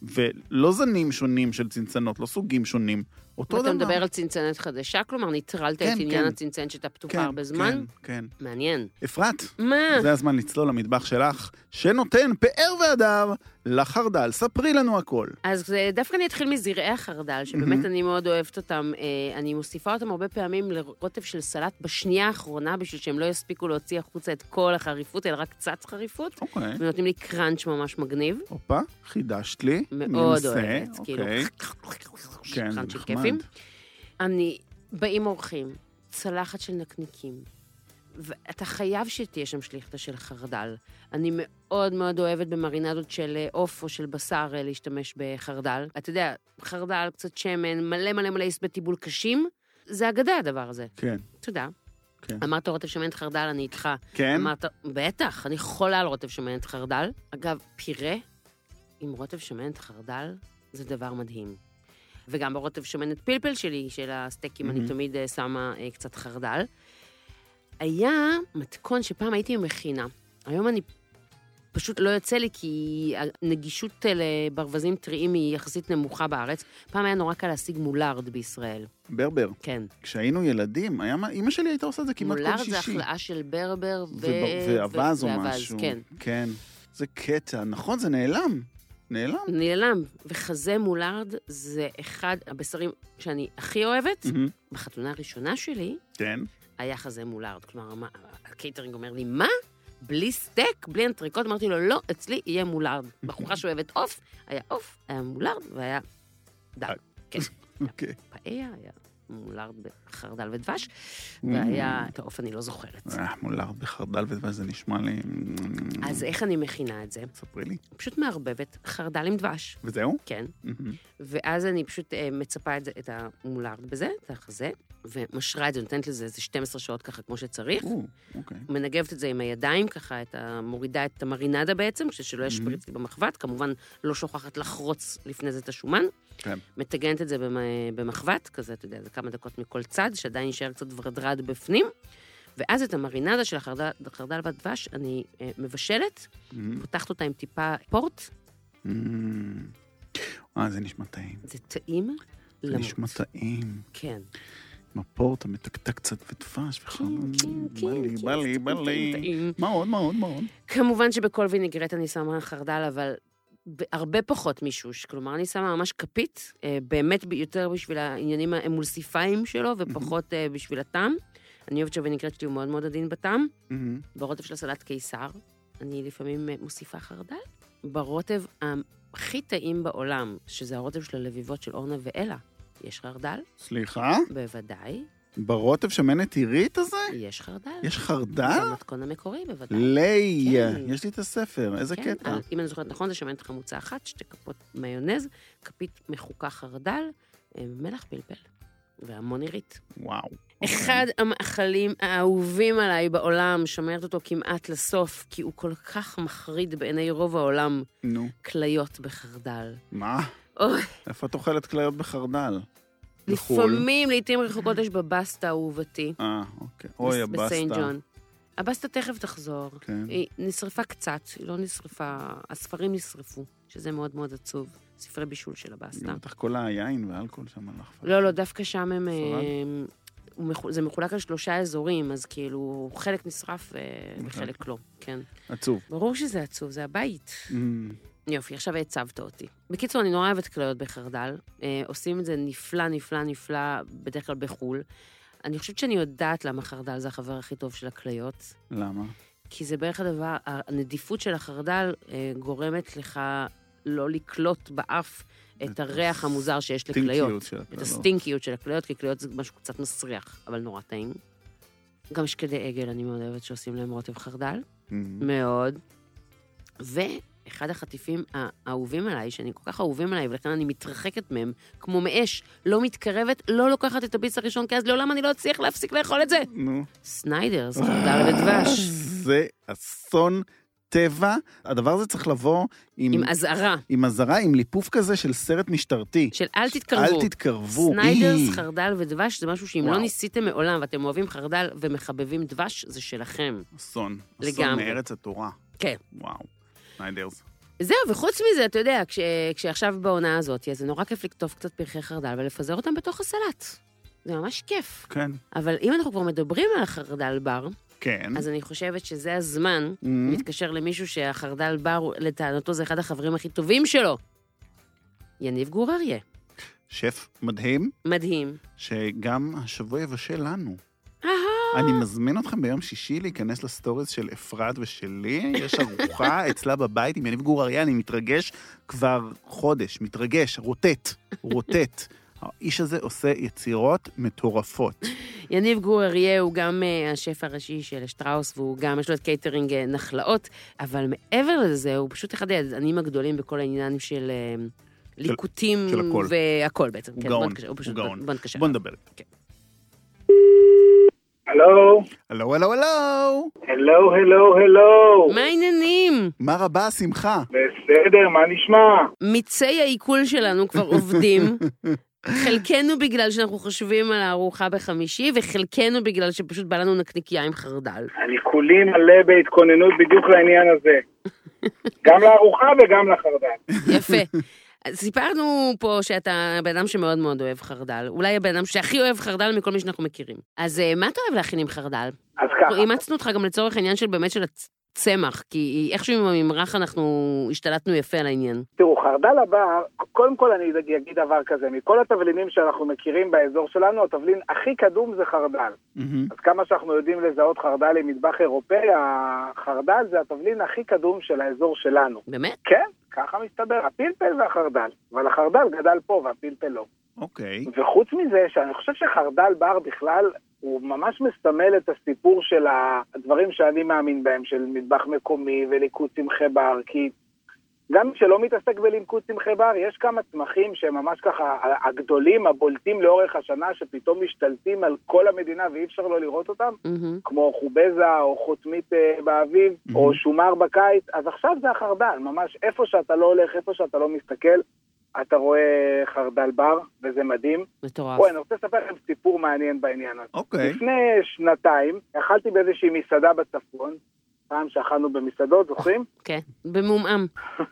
ולא זנים שונים של צנצנות, לא סוגים שונים. אותו דבר. אתה מדבר על צנצנת חדשה, כלומר, ניטרלת כן, את עניין כן. הצנצנת שאתה פתוחה כן, הרבה זמן? כן, כן. מעניין. אפרת, מה? זה הזמן לצלול למטבח שלך, שנותן פאר והדר לחרדל. ספרי לנו הכל. אז דווקא אני אתחיל מזרעי החרדל, שבאמת אני מאוד אוהבת אותם. אני מוסיפה אותם הרבה פעמים לרוטב של סלט בשנייה האחרונה, בשביל שהם לא יספיקו להוציא החוצה את כל החריפות, אלא רק קצת חריפות. אוקיי. ונותנים לי קראנץ' ממש מגניב. הופה, חידשת לי. מאוד אוהבת, כאילו. כן, זה קראנצ'ים נחמד. כיפים. אני, באים אורחים, צלחת של נקניקים, ואתה חייב שתהיה שם שליחתה של חרדל. אני מאוד מאוד אוהבת במרינדות של עוף או של בשר להשתמש בחרדל. אתה יודע, חרדל, קצת שמן, מלא מלא מלא יסבי טיבול קשים, זה אגדה הדבר הזה. כן. תודה. כן. אמרת רוטב שמנת חרדל, אני איתך. כן? אמרת, בטח, אני חולה על רוטב שמנת חרדל. אגב, פירה עם רוטב שמנת חרדל זה דבר מדהים. וגם ברוטב שמנת פלפל שלי, של הסטייקים, אני תמיד שמה קצת חרדל. היה מתכון שפעם הייתי מכינה. היום אני פשוט לא יוצא לי, כי הנגישות לברווזים טריים היא יחסית נמוכה בארץ. פעם היה נורא קל להשיג מולארד בישראל. ברבר. כן. כשהיינו ילדים, אמא שלי הייתה עושה את זה כמעט כל שישי. מולארד זה החלאה של ברבר ו... ואבז או משהו. כן. כן. זה קטע. נכון, זה נעלם. נעלם. נעלם. וחזה מולארד זה אחד הבשרים שאני הכי אוהבת. בחתונה הראשונה שלי, כן. היה חזה מולארד. כלומר, הקייטרינג אומר לי, מה? בלי סטייק, בלי אנטריקוט? אמרתי לו, לא, אצלי יהיה מולארד. בחורה שאוהבת עוף, היה עוף, היה מולארד, והיה דל. כן. אוקיי. פאיה, היה מולארד בחרדל ודבש, והיה, את העוף אני לא זוכרת. מולארד בחרדל ודבש, זה נשמע לי... אז איך אני מכינה את זה? ספרי לי. פשוט מערבבת חרדל עם דבש. וזהו? כן. ואז אני פשוט מצפה את המולארד בזה, את החזה, ומשרה את זה, נותנת לזה איזה שתים עשרה שעות ככה כמו שצריך. אוקיי. מנגבת את זה עם הידיים, ככה, מורידה את המרינדה בעצם, שלא ישפריץ לי במחבת, כמובן לא שוכחת לחרוץ לפני זה את השומן. כן. מתגנת את זה במחבת, כזה, אתה יודע, זה כמה דקות מכל צד, שעדיין יישאר קצת ורדרד בפנים, ואז את המרינדה של החרדל, החרדל והדבש, אני אה, מבשלת, mm-hmm. פותחת אותה עם טיפה פורט. Mm-hmm. אה, זה נשמע טעים. זה טעים זה למות. נשמע טעים. כן. עם הפורט המתקתק קצת ודבש, כן, כן, בא לי, בא לי, בא לי. טעים. מאוד, מאוד, מאוד. כמובן שבכל וינגרט אני שמה חרדל, אבל הרבה פחות מישוש. כלומר, אני שמה ממש כפית, באמת יותר בשביל העניינים האמולסיפיים שלו, ופחות בשביל הטעם. אני אוהבת שהווינגרט שלי הוא מאוד מאוד עדין בטעם. ברוטב של הסלט קיסר, אני לפעמים מוסיפה חרדל. ברוטב הכי טעים בעולם, שזה הרוטב של הלביבות של אורנה ואלה. יש חרדל? סליחה? בוודאי. ברוטב שמנת עירית הזה? יש חרדל. יש חרדל? במתכון המקורי, בוודאי. לי, כן. יש לי את הספר, איזה כן, קטע. אם אני זוכרת נכון, זה שמנת חמוצה אחת, שתי כפות מיונז, כפית מחוקה חרדל, מלח פלפל, והמון עירית. וואו. אחד המאכלים האהובים עליי בעולם, שומרת אותו כמעט לסוף, כי הוא כל כך מחריד בעיני רוב העולם. נו. כליות בחרדל. מה? אוי. איפה את אוכלת כליות בחרדל? לפעמים, לעתים רחוקות יש בבסטה אהובתי. אה, אוקיי. אוי, הבסטה. בסיין ג'ון. הבסטה תכף תחזור. כן. היא נשרפה קצת, היא לא נשרפה, הספרים נשרפו, שזה מאוד מאוד עצוב. ספרי בישול של הבסטה. בטח כל היין והאלכוהול שם הלך. לא, לא, דווקא שם הם... שרד? זה מחולק על שלושה אזורים, אז כאילו חלק נשרף וחלק לא, כן. עצוב. ברור שזה עצוב, זה הבית. יופי, עכשיו הצבת אותי. בקיצור, אני נורא אוהבת כליות בחרדל. אה, עושים את זה נפלא, נפלא, נפלא, בדרך כלל בחול. אני חושבת שאני יודעת למה חרדל זה החבר הכי טוב של הכליות. למה? כי זה בערך הדבר, הנדיפות של החרדל אה, גורמת לך לא לקלוט באף את הריח המוזר שיש לכליות. את הסטינקיות של הכליות, כי כליות זה משהו קצת מסריח, אבל נורא טעים. גם שקדי עגל אני מאוד אוהבת שעושים להם רוטב חרדל. מאוד. ו... אחד החטיפים האהובים עליי, שאני כל כך אהובים עליי, ולכן אני מתרחקת מהם, כמו מאש, לא מתקרבת, לא לוקחת את הביס הראשון, כי אז לעולם אני לא אצליח להפסיק לאכול את זה. נו. סניידרס, חרדל ודבש. זה אסון טבע. הדבר הזה צריך לבוא עם... עם עזרה. עם עזרה, עם ליפוף כזה של סרט משטרתי. של אל תתקרבו. אל תתקרבו. סניידרס, חרדל ודבש, זה משהו שאם לא ניסיתם מעולם, ואתם אוהבים חרדל ומחבבים דבש, זה שלכם. אסון. לגמרי. אסון מארץ התורה. כן. וואו. סניידרס. זהו, וחוץ מזה, אתה יודע, כש, כשעכשיו בעונה הזאת, זה נורא כיף לקטוף קצת פרחי חרדל ולפזר אותם בתוך הסלט. זה ממש כיף. כן. אבל אם אנחנו כבר מדברים על החרדל בר, כן. אז אני חושבת שזה הזמן Mm-hmm. להתקשר למישהו שהחרדל בר, לטענתו, זה אחד החברים הכי טובים שלו. יניב גור אריה. שף מדהים, מדהים. שגם השבוע יבשל לנו. אהה. אני מזמין אתכם ביום שישי להיכנס לסטוריז של אפרת ושלי. יש ארוחה אצלה בבית עם יניב גור אריה, אני מתרגש כבר חודש, מתרגש, רוטט, רוטט. האיש הזה עושה יצירות מטורפות. יניב גור אריה הוא גם uh, השף הראשי של שטראוס, והוא גם, יש לו את קייטרינג uh, נחלאות, אבל מעבר לזה, הוא פשוט אחד הידענים הגדולים בכל העניין של uh, ליקוטים של הכל. והכל בעצם. הוא כן, גאון, בוא נתקשר, הוא הוא פשוט, גאון. בוא נתקשר. בוא נדבר. כן. הלו? הלו, הלו, הלו. הלו, הלו, הלו. מה העניינים? מה רבה השמחה? בסדר, מה נשמע? מיצי העיכול שלנו כבר עובדים. חלקנו בגלל שאנחנו חושבים על הארוחה בחמישי, וחלקנו בגלל שפשוט בא לנו נקניקיה עם חרדל. אני כולי מלא בהתכוננות בדיוק לעניין הזה. גם לארוחה וגם לחרדל. יפה. אז סיפרנו פה שאתה בן אדם שמאוד מאוד אוהב חרדל. אולי הבן אדם שהכי אוהב חרדל מכל מי שאנחנו מכירים. אז מה אתה אוהב להכין עם חרדל? אז ככה. אימצנו אותך גם לצורך העניין של באמת של הצמח, כי איכשהו עם הממרח אנחנו השתלטנו יפה על העניין. תראו, חרדל הבא, קודם כל אני אגיד דבר כזה, מכל התבלינים שאנחנו מכירים באזור שלנו, התבלין הכי קדום זה חרדל. אז כמה שאנחנו יודעים לזהות חרדל עם מטבח אירופאי, החרדל זה התבלין הכי קדום של האזור שלנו. באמת? כן, ככה מסתבר, הפלפל והחרדל. אבל החרדל גדל פה והפלפל לא. אוקיי. וחוץ מזה, שאני חושב שחרדל בר בכלל, הוא ממש מסמל את הסיפור של הדברים שאני מאמין בהם, של מטבח מקומי וליקוט צמחי בר, כי גם שלא מתעסק בליקוט צמחי בר, יש כמה צמחים שהם ממש ככה, הגדולים, הבולטים לאורך השנה, שפתאום משתלטים על כל המדינה ואי אפשר לא לראות אותם, Mm-hmm. כמו חובזה או חותמית באביב, Mm-hmm. או שומר בקיץ, אז עכשיו זה החרדל, ממש איפה שאתה לא הולך, איפה שאתה לא מסתכל, אתה רואה חרדל בר, וזה מדהים. מטורף. בואי, אני רוצה לספר לכם סיפור מעניין בעניין הזה. אוקיי. לפני שנתיים, אכלתי באיזושהי מסעדה בצפון, פעם שאכלנו במסעדות, זוכרים? כן, במומעם.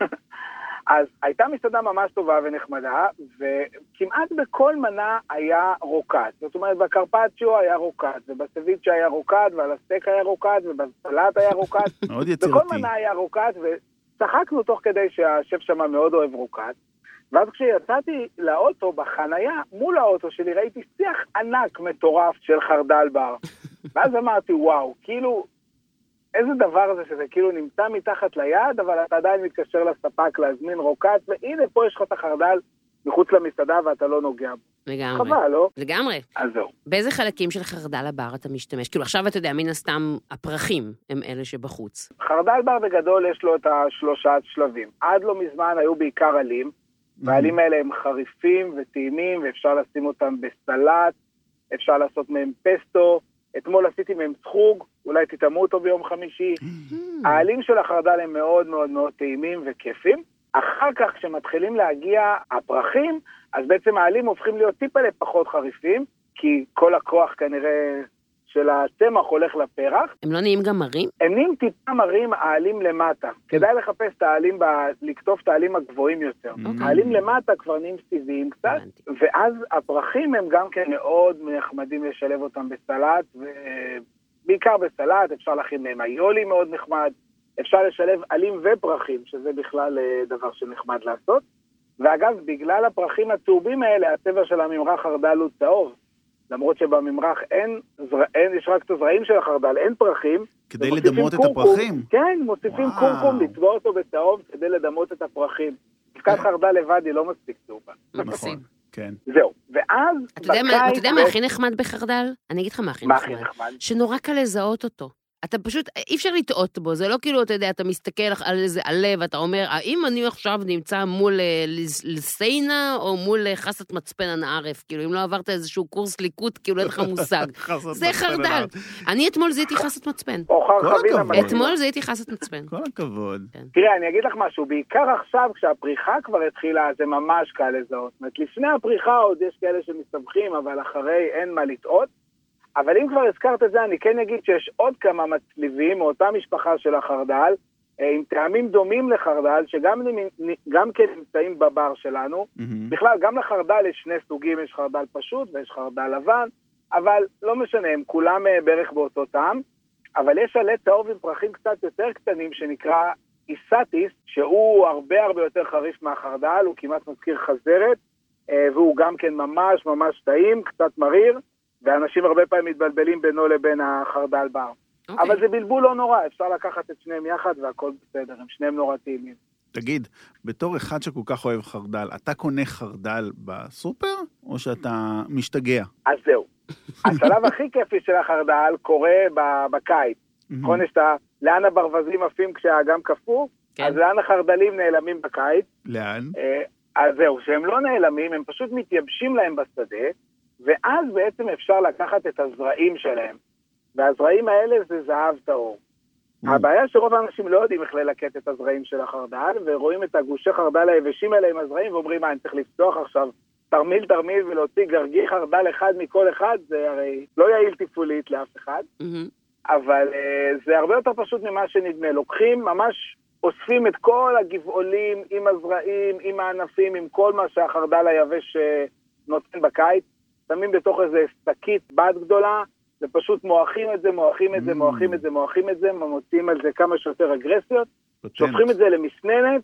אז הייתה מסעדה ממש טובה ונחמדה, וכמעט בכל מנה היה רוקד. זאת אומרת, בקרפצ'יו היה רוקד, ובסביצ'ה היה רוקד, ועל הסטייק היה רוקד, ובסלט היה רוקד. מאוד יצירתי. בכל מנה היה רוקד, וצחקנו תוך כדי שהשף שם מאוד אוהב רוקד. ואז כשיצאתי לאוטו בחנייה, מול האוטו שלי, ראיתי שיח ענק מטורף של חרדל בר. ואז אמרתי, וואו, כאילו, איזה דבר זה שזה כאילו נמצא מתחת ליד, אבל אתה עדיין מתקשר לספק להזמין רוקט, והנה פה יש לך את החרדל מחוץ למסעדה ואתה לא נוגע בו. לגמרי. חבל, לא? לגמרי. אז זהו. באיזה חלקים של חרדל הבר אתה משתמש? כאילו עכשיו אתה יודע, מן הסתם הפרחים הם אלה שבחוץ. חרדל בר בגדול יש לו את השלושה שלבים. עד לא מזמן היו בעיקר עלים, והעלים האלה הם חריפים וטעימים, ואפשר לשים אותם בסלט, אפשר לעשות מהם פסטו, אתמול עשיתי מהם צחוג, אולי תטעמו אותו ביום חמישי. העלים של החרדל הם מאוד מאוד מאוד טעימים וכיפים. אחר כך, כשמתחילים להגיע הפרחים, אז בעצם העלים הופכים להיות טיפה לפחות חריפים, כי כל הכוח כנראה של הצמח הולך לפרח. הם לא נהיים גם מרים? הם נהיים טיפה מרים העלים למטה. כדאי לחפש את העלים, ב... לקטוף את העלים הגבוהים יותר. Okay. העלים למטה כבר נהיים סיביים קצת, ואז הפרחים הם גם כן מאוד נחמדים לשלב אותם בסלט, ובעיקר בסלט אפשר להכין מהם איולי מאוד נחמד, אפשר לשלב עלים ופרחים, שזה בכלל דבר שנחמד לעשות. ואגב, בגלל הפרחים הצהובים האלה, הצבע של הממרח חרדל הוא צהוב. למרות שבממרח אין, אין, יש רק את הזרעים של החרדל, אין פרחים. כדי לדמות את הפרחים? כן, מוסיפים קורקום, לצבוע אותו בצהוב כדי לדמות את הפרחים. דווקא חרדל לבד היא לא מספיק צהובה. נכון, כן. זהו, ואז... אתה יודע מה הכי נחמד בחרדל? אני אגיד לך מה הכי נחמד. שנורא קל לזהות אותו. אתה פשוט, אי אפשר לטעות בו, זה לא כאילו, אתה יודע, אתה מסתכל על איזה עלה, ואתה אומר, האם אני עכשיו נמצא מול לסיינה, או מול חסת מצפן הנערף, כאילו, אם לא עברת איזשהו קורס ליקוט, כאילו, אין לך מושג. זה חרדל. אני אתמול זיהיתי חסת מצפן. אתמול זיהיתי חסת מצפן. כל הכבוד. תראה, אני אגיד לך משהו, בעיקר עכשיו, כשהפריחה כבר התחילה, זה ממש קל לזהות. לפני הפריחה עוד יש כאלה שמסתבכים, אבל אחרי אין מה לטעות. אבל אם כבר הזכרת את זה, אני כן אגיד שיש עוד כמה מצליבים מאותה משפחה של החרדל, עם טעמים דומים לחרדל, שגם גם כן נמצאים בבר שלנו. Mm-hmm. בכלל, גם לחרדל יש שני סוגים, יש חרדל פשוט ויש חרדל לבן, אבל לא משנה, הם כולם בערך באותו טעם. אבל יש עלה צהוב עם פרחים קצת יותר קטנים, שנקרא איסטיס, שהוא הרבה הרבה יותר חריף מהחרדל, הוא כמעט מזכיר חזרת, והוא גם כן ממש ממש טעים, קצת מריר, ואנשים הרבה פעמים מתבלבלים בינו לבין החרדל בר. Okay. אבל זה בלבול לא נורא, אפשר לקחת את שניהם יחד והכל בסדר, הם שניהם נורא טעימים. תגיד, בתור אחד שכל כך אוהב חרדל, אתה קונה חרדל בסופר, או שאתה משתגע? אז זהו. השלב הכי כיפי של החרדל קורה בקיץ. נכון, יש את לאן הברווזים עפים כשהאגם קפוא, אז לאן החרדלים נעלמים בקיץ. לאן? אז זהו, שהם לא נעלמים, הם פשוט מתייבשים להם בשדה, ואז בעצם אפשר לקחת את הזרעים שלהם. והזרעים האלה זה זהב טהור. Mm. הבעיה שרוב האנשים לא יודעים איך ללקט את הזרעים של החרדל, ורואים את הגושי חרדל היבשים האלה עם הזרעים, ואומרים, מה, אני צריך לפתוח עכשיו תרמיל תרמיל ולהוציא גרגי חרדל אחד מכל אחד, זה הרי לא יעיל טיפולית לאף אחד, mm-hmm. אבל uh, זה הרבה יותר פשוט ממה שנדמה. לוקחים, ממש אוספים את כל הגבעולים עם הזרעים, עם הענפים, עם כל מה שהחרדל היבש uh, נותן בקיץ, שמים בתוך איזה שקית בד גדולה, ופשוט מועכים את זה, מועכים את זה, מועכים את זה, מועכים את זה, מוצאים על זה כמה שיותר אגרסיות, שופכים את זה למסננת,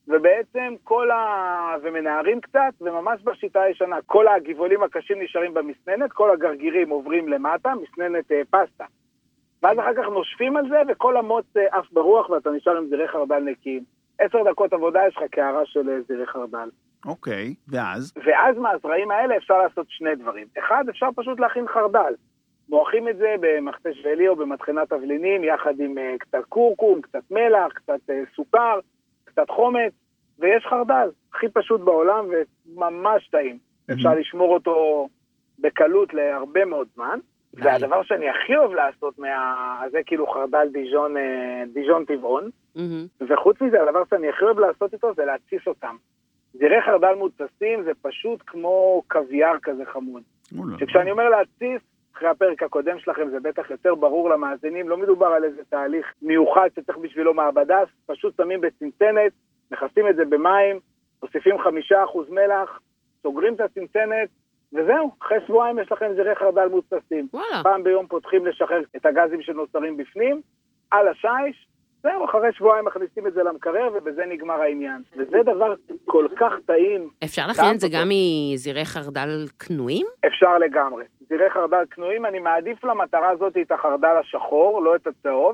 ובעצם כל ה... ומנערים קצת, וממש בשיטה הישנה, כל הגבעולים הקשים נשארים במסננת, כל הגרגירים עוברים למטה, מסננת אה, פסטה. ואז אחר כך נושפים על זה, וכל המוץ אה, אף ברוח, ואתה נשאר עם זירי חרדל נקיים. עשר דקות עבודה יש לך קערה של אה, זירי חרדל. אוקיי, ואז? ואז מהזרעים האלה אפשר לעשות שני דברים. אחד, אפשר פשוט להכין חרדל. מועכים את זה במכתש ואלי או במטחנת תבלינים, יחד עם uh, קצת קורקום, קצת מלח, קצת uh, סוכר, קצת חומץ, ויש חרדל, הכי פשוט בעולם וממש טעים. Mm-hmm. אפשר לשמור אותו בקלות להרבה מאוד זמן, mm-hmm. והדבר שאני הכי אוהב לעשות, מה... זה כאילו חרדל דיז'ון, uh, דיז'ון טבעון, mm-hmm. וחוץ מזה, הדבר שאני הכי אוהב לעשות איתו זה להציס אותם. זירי חרדל מוצסים זה פשוט כמו קוויאר כזה חמוד. Mm-hmm. שכשאני אומר להציס, אחרי הפרק הקודם שלכם זה בטח יותר ברור למאזינים, לא מדובר על איזה תהליך מיוחד שצריך בשבילו מעבדה, פשוט שמים בצנצנת, מכסים את זה במים, מוסיפים חמישה אחוז מלח, סוגרים את הצנצנת, וזהו, אחרי שבועיים יש לכם זירי חרדל מוצסים. וואלה. פעם ביום פותחים לשחרר את הגזים שנוצרים בפנים, על השיש, זהו, אחרי שבועיים מכניסים את זה למקרר, ובזה נגמר העניין. וזה דבר כל כך טעים. אפשר להכין את זה גם מזירי חרדל קנויים? אפשר לגמרי. זירי חרדל קנויים, אני מעדיף למטרה הזאת את החרדל השחור, לא את הצהוב.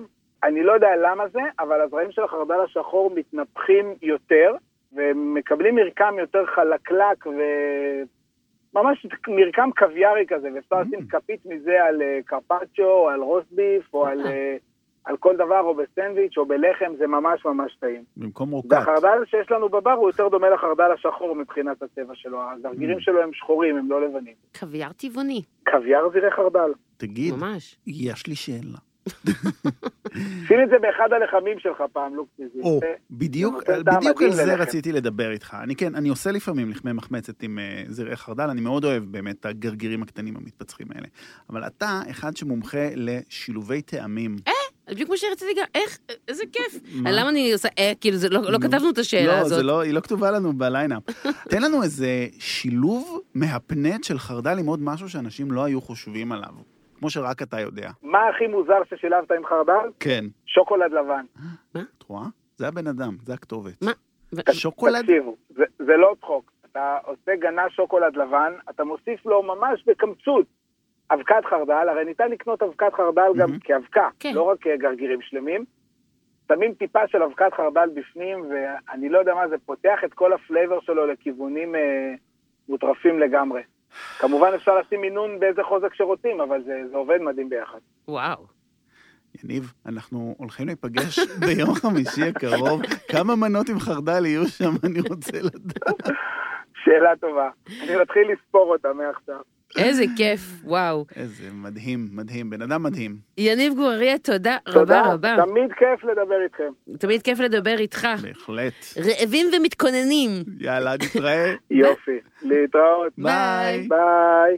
אני לא יודע למה זה, אבל הזרעים של החרדל השחור מתנפחים יותר, ומקבלים מרקם יותר חלקלק, וממש מרקם קוויארי כזה, ואפשר לשים כפית מזה על קרפצ'ו, או על רוסביף, או על, על כל דבר, או בסנדוויץ', או בלחם, זה ממש ממש טעים. במקום רוקט. והחרדל שיש לנו בבר הוא יותר דומה לחרדל השחור מבחינת הצבע שלו. הגרגירים שלו הם שחורים, הם לא לבנים. קוויאר טבעוני. קוויאר זירי חרדל. תגיד, ממש. יש לי שאלה. שים את זה באחד הלחמים שלך פעם, לוקסי. או, בדיוק, בדיוק על זה רציתי לדבר איתך. אני כן, אני עושה לפעמים לחמי מחמצת עם זרעי חרדל, אני מאוד אוהב באמת את הגרגירים הקטנים המתפצחים האלה. אבל אתה אחד שמומחה לשילובי טעמים. אה, בדיוק כמו שרציתי גם, איך, איזה כיף. למה אני עושה, אה, כאילו, לא כתבנו את השאלה הזאת. לא, היא לא כתובה לנו בליינאפ. תן לנו איזה שילוב מהפנט של חרדל עם עוד משהו שאנשים לא היו חושבים עליו. כמו שרק אתה יודע. מה הכי מוזר ששילבת עם חרדל? כן. שוקולד לבן. מה? את רואה? זה הבן אדם, זה הכתובת. מה? שוקולד? תקשיבו, זה, זה לא צחוק. אתה עושה גנה שוקולד לבן, אתה מוסיף לו ממש בקמצות אבקת חרדל, הרי ניתן לקנות אבקת חרדל גם mm-hmm. כאבקה, כן. לא רק גרגירים שלמים. שמים טיפה של אבקת חרדל בפנים, ואני לא יודע מה, זה פותח את כל הפלייבר שלו לכיוונים אה, מוטרפים לגמרי. כמובן אפשר לשים מינון באיזה חוזק שרוצים, אבל זה, זה עובד מדהים ביחד. וואו. יניב, אנחנו הולכים להיפגש ביום חמישי הקרוב. כמה מנות עם חרדל יהיו שם, אני רוצה לדעת. שאלה טובה. אני מתחיל לספור אותה מעכשיו. איזה כיף, וואו. איזה מדהים, מדהים, בן אדם מדהים. יניב גואריה, תודה רבה רבה. תמיד כיף לדבר איתכם. תמיד כיף לדבר איתך. בהחלט. רעבים ומתכוננים. יאללה, נתראה. יופי, להתראות. ביי. ביי.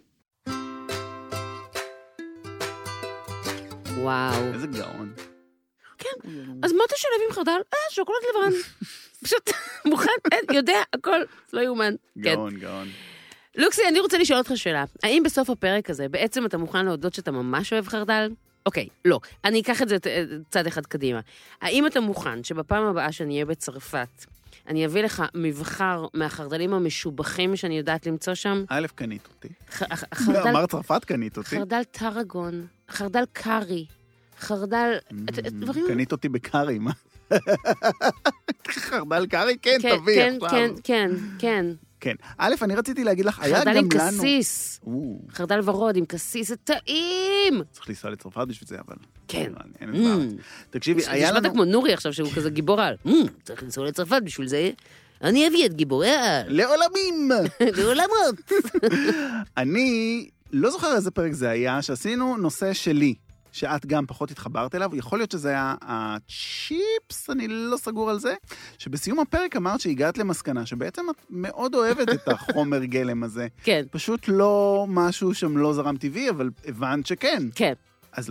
וואו. איזה גאון. כן, אז מה אתה שולב עם חרדל? אה, שוקולד לבן. פשוט מוכן, יודע, הכל לא יאומן. גאון, גאון. לוקסי, אני רוצה לשאול אותך שאלה. האם בסוף הפרק הזה, בעצם אתה מוכן להודות שאתה ממש אוהב חרדל? אוקיי, לא. אני אקח את זה צד אחד קדימה. האם אתה מוכן שבפעם הבאה שאני אהיה בצרפת, אני אביא לך מבחר מהחרדלים המשובחים שאני יודעת למצוא שם? א', קנית אותי. חרדל... אמר צרפת קנית אותי. חרדל טרגון, חרדל קארי, חרדל... קנית אותי בקארי, מה? חרדל קארי? כן, תביא. כן, כן, כן, כן. כן. א', אני רציתי להגיד לך, היה גם לנו... חרדל עם קסיס. חרדל ורוד עם קסיס, זה טעים. צריך לנסוע לצרפת בשביל זה, אבל... כן. אין את בארץ. תקשיבי, היה לנו... נשמעת כמו נורי עכשיו, שהוא כזה גיבור על. צריך לנסוע לצרפת בשביל זה. אני אביא את גיבורי על. לעולמים! לעולמות. אני לא זוכר איזה פרק זה היה, שעשינו נושא שלי. שאת גם פחות התחברת אליו, יכול להיות שזה היה הצ'יפס, אני לא סגור על זה, שבסיום הפרק אמרת שהגעת למסקנה, שבעצם את מאוד אוהבת את החומר גלם הזה. כן. פשוט לא משהו שם לא זרם טבעי, אבל הבנת שכן. כן. אז לא.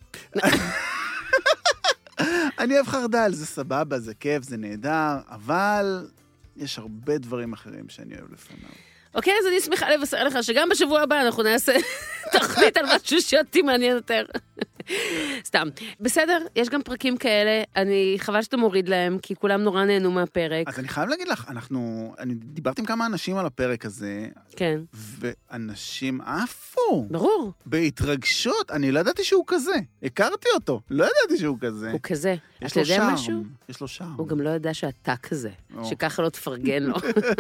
אני אוהב חרדל, זה סבבה, זה כיף, זה נהדר, אבל יש הרבה דברים אחרים שאני אוהב לפניו. אוקיי, אז אני שמחה לבשר לך שגם בשבוע הבא אנחנו נעשה תוכנית על משהו שאותי מעניין יותר. סתם. בסדר, יש גם פרקים כאלה, אני חבל שאתה מוריד להם, כי כולם נורא נהנו מהפרק. אז אני חייב להגיד לך, אנחנו, אני דיברתי עם כמה אנשים על הפרק הזה, כן. ואנשים עפו. ברור. בהתרגשות, אני לא ידעתי שהוא כזה. הכרתי אותו, לא ידעתי שהוא כזה. הוא כזה. יש לו שרם. יש לו שרם. הוא גם לא ידע שאתה כזה, שככה לא תפרגן לו.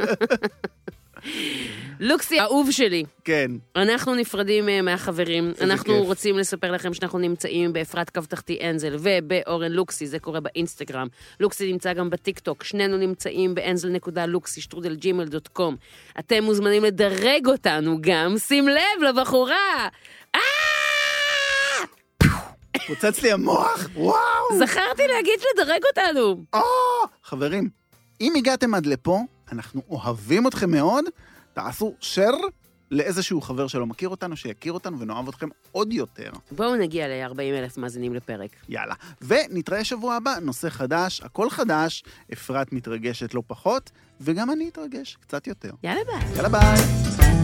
לוקסי, אהוב שלי. כן. אנחנו נפרדים מהחברים. אנחנו כיף. רוצים לספר לכם שאנחנו נמצאים באפרת קו תחתי אנזל ובאורן לוקסי, זה קורה באינסטגרם. לוקסי נמצא גם בטיקטוק. שנינו נמצאים באנזל נקודה לוקסי, שטרודל ג'ימייל דוט קום. אתם מוזמנים לדרג אותנו גם. שים לב לבחורה. אה! פוצץ לי המוח. וואו. זכרתי להגיד לדרג אותנו. אה! חברים, אם הגעתם עד לפה, אנחנו אוהבים אתכם מאוד, תעשו שר לאיזשהו חבר שלא מכיר אותנו, שיכיר אותנו ונאהב אתכם עוד יותר. בואו נגיע ל-ארבעים אלף מאזינים לפרק. יאללה. ונתראה שבוע הבא, נושא חדש, הכל חדש, אפרת מתרגשת לא פחות, וגם אני אתרגש קצת יותר. יאללה ביי. יאללה ביי.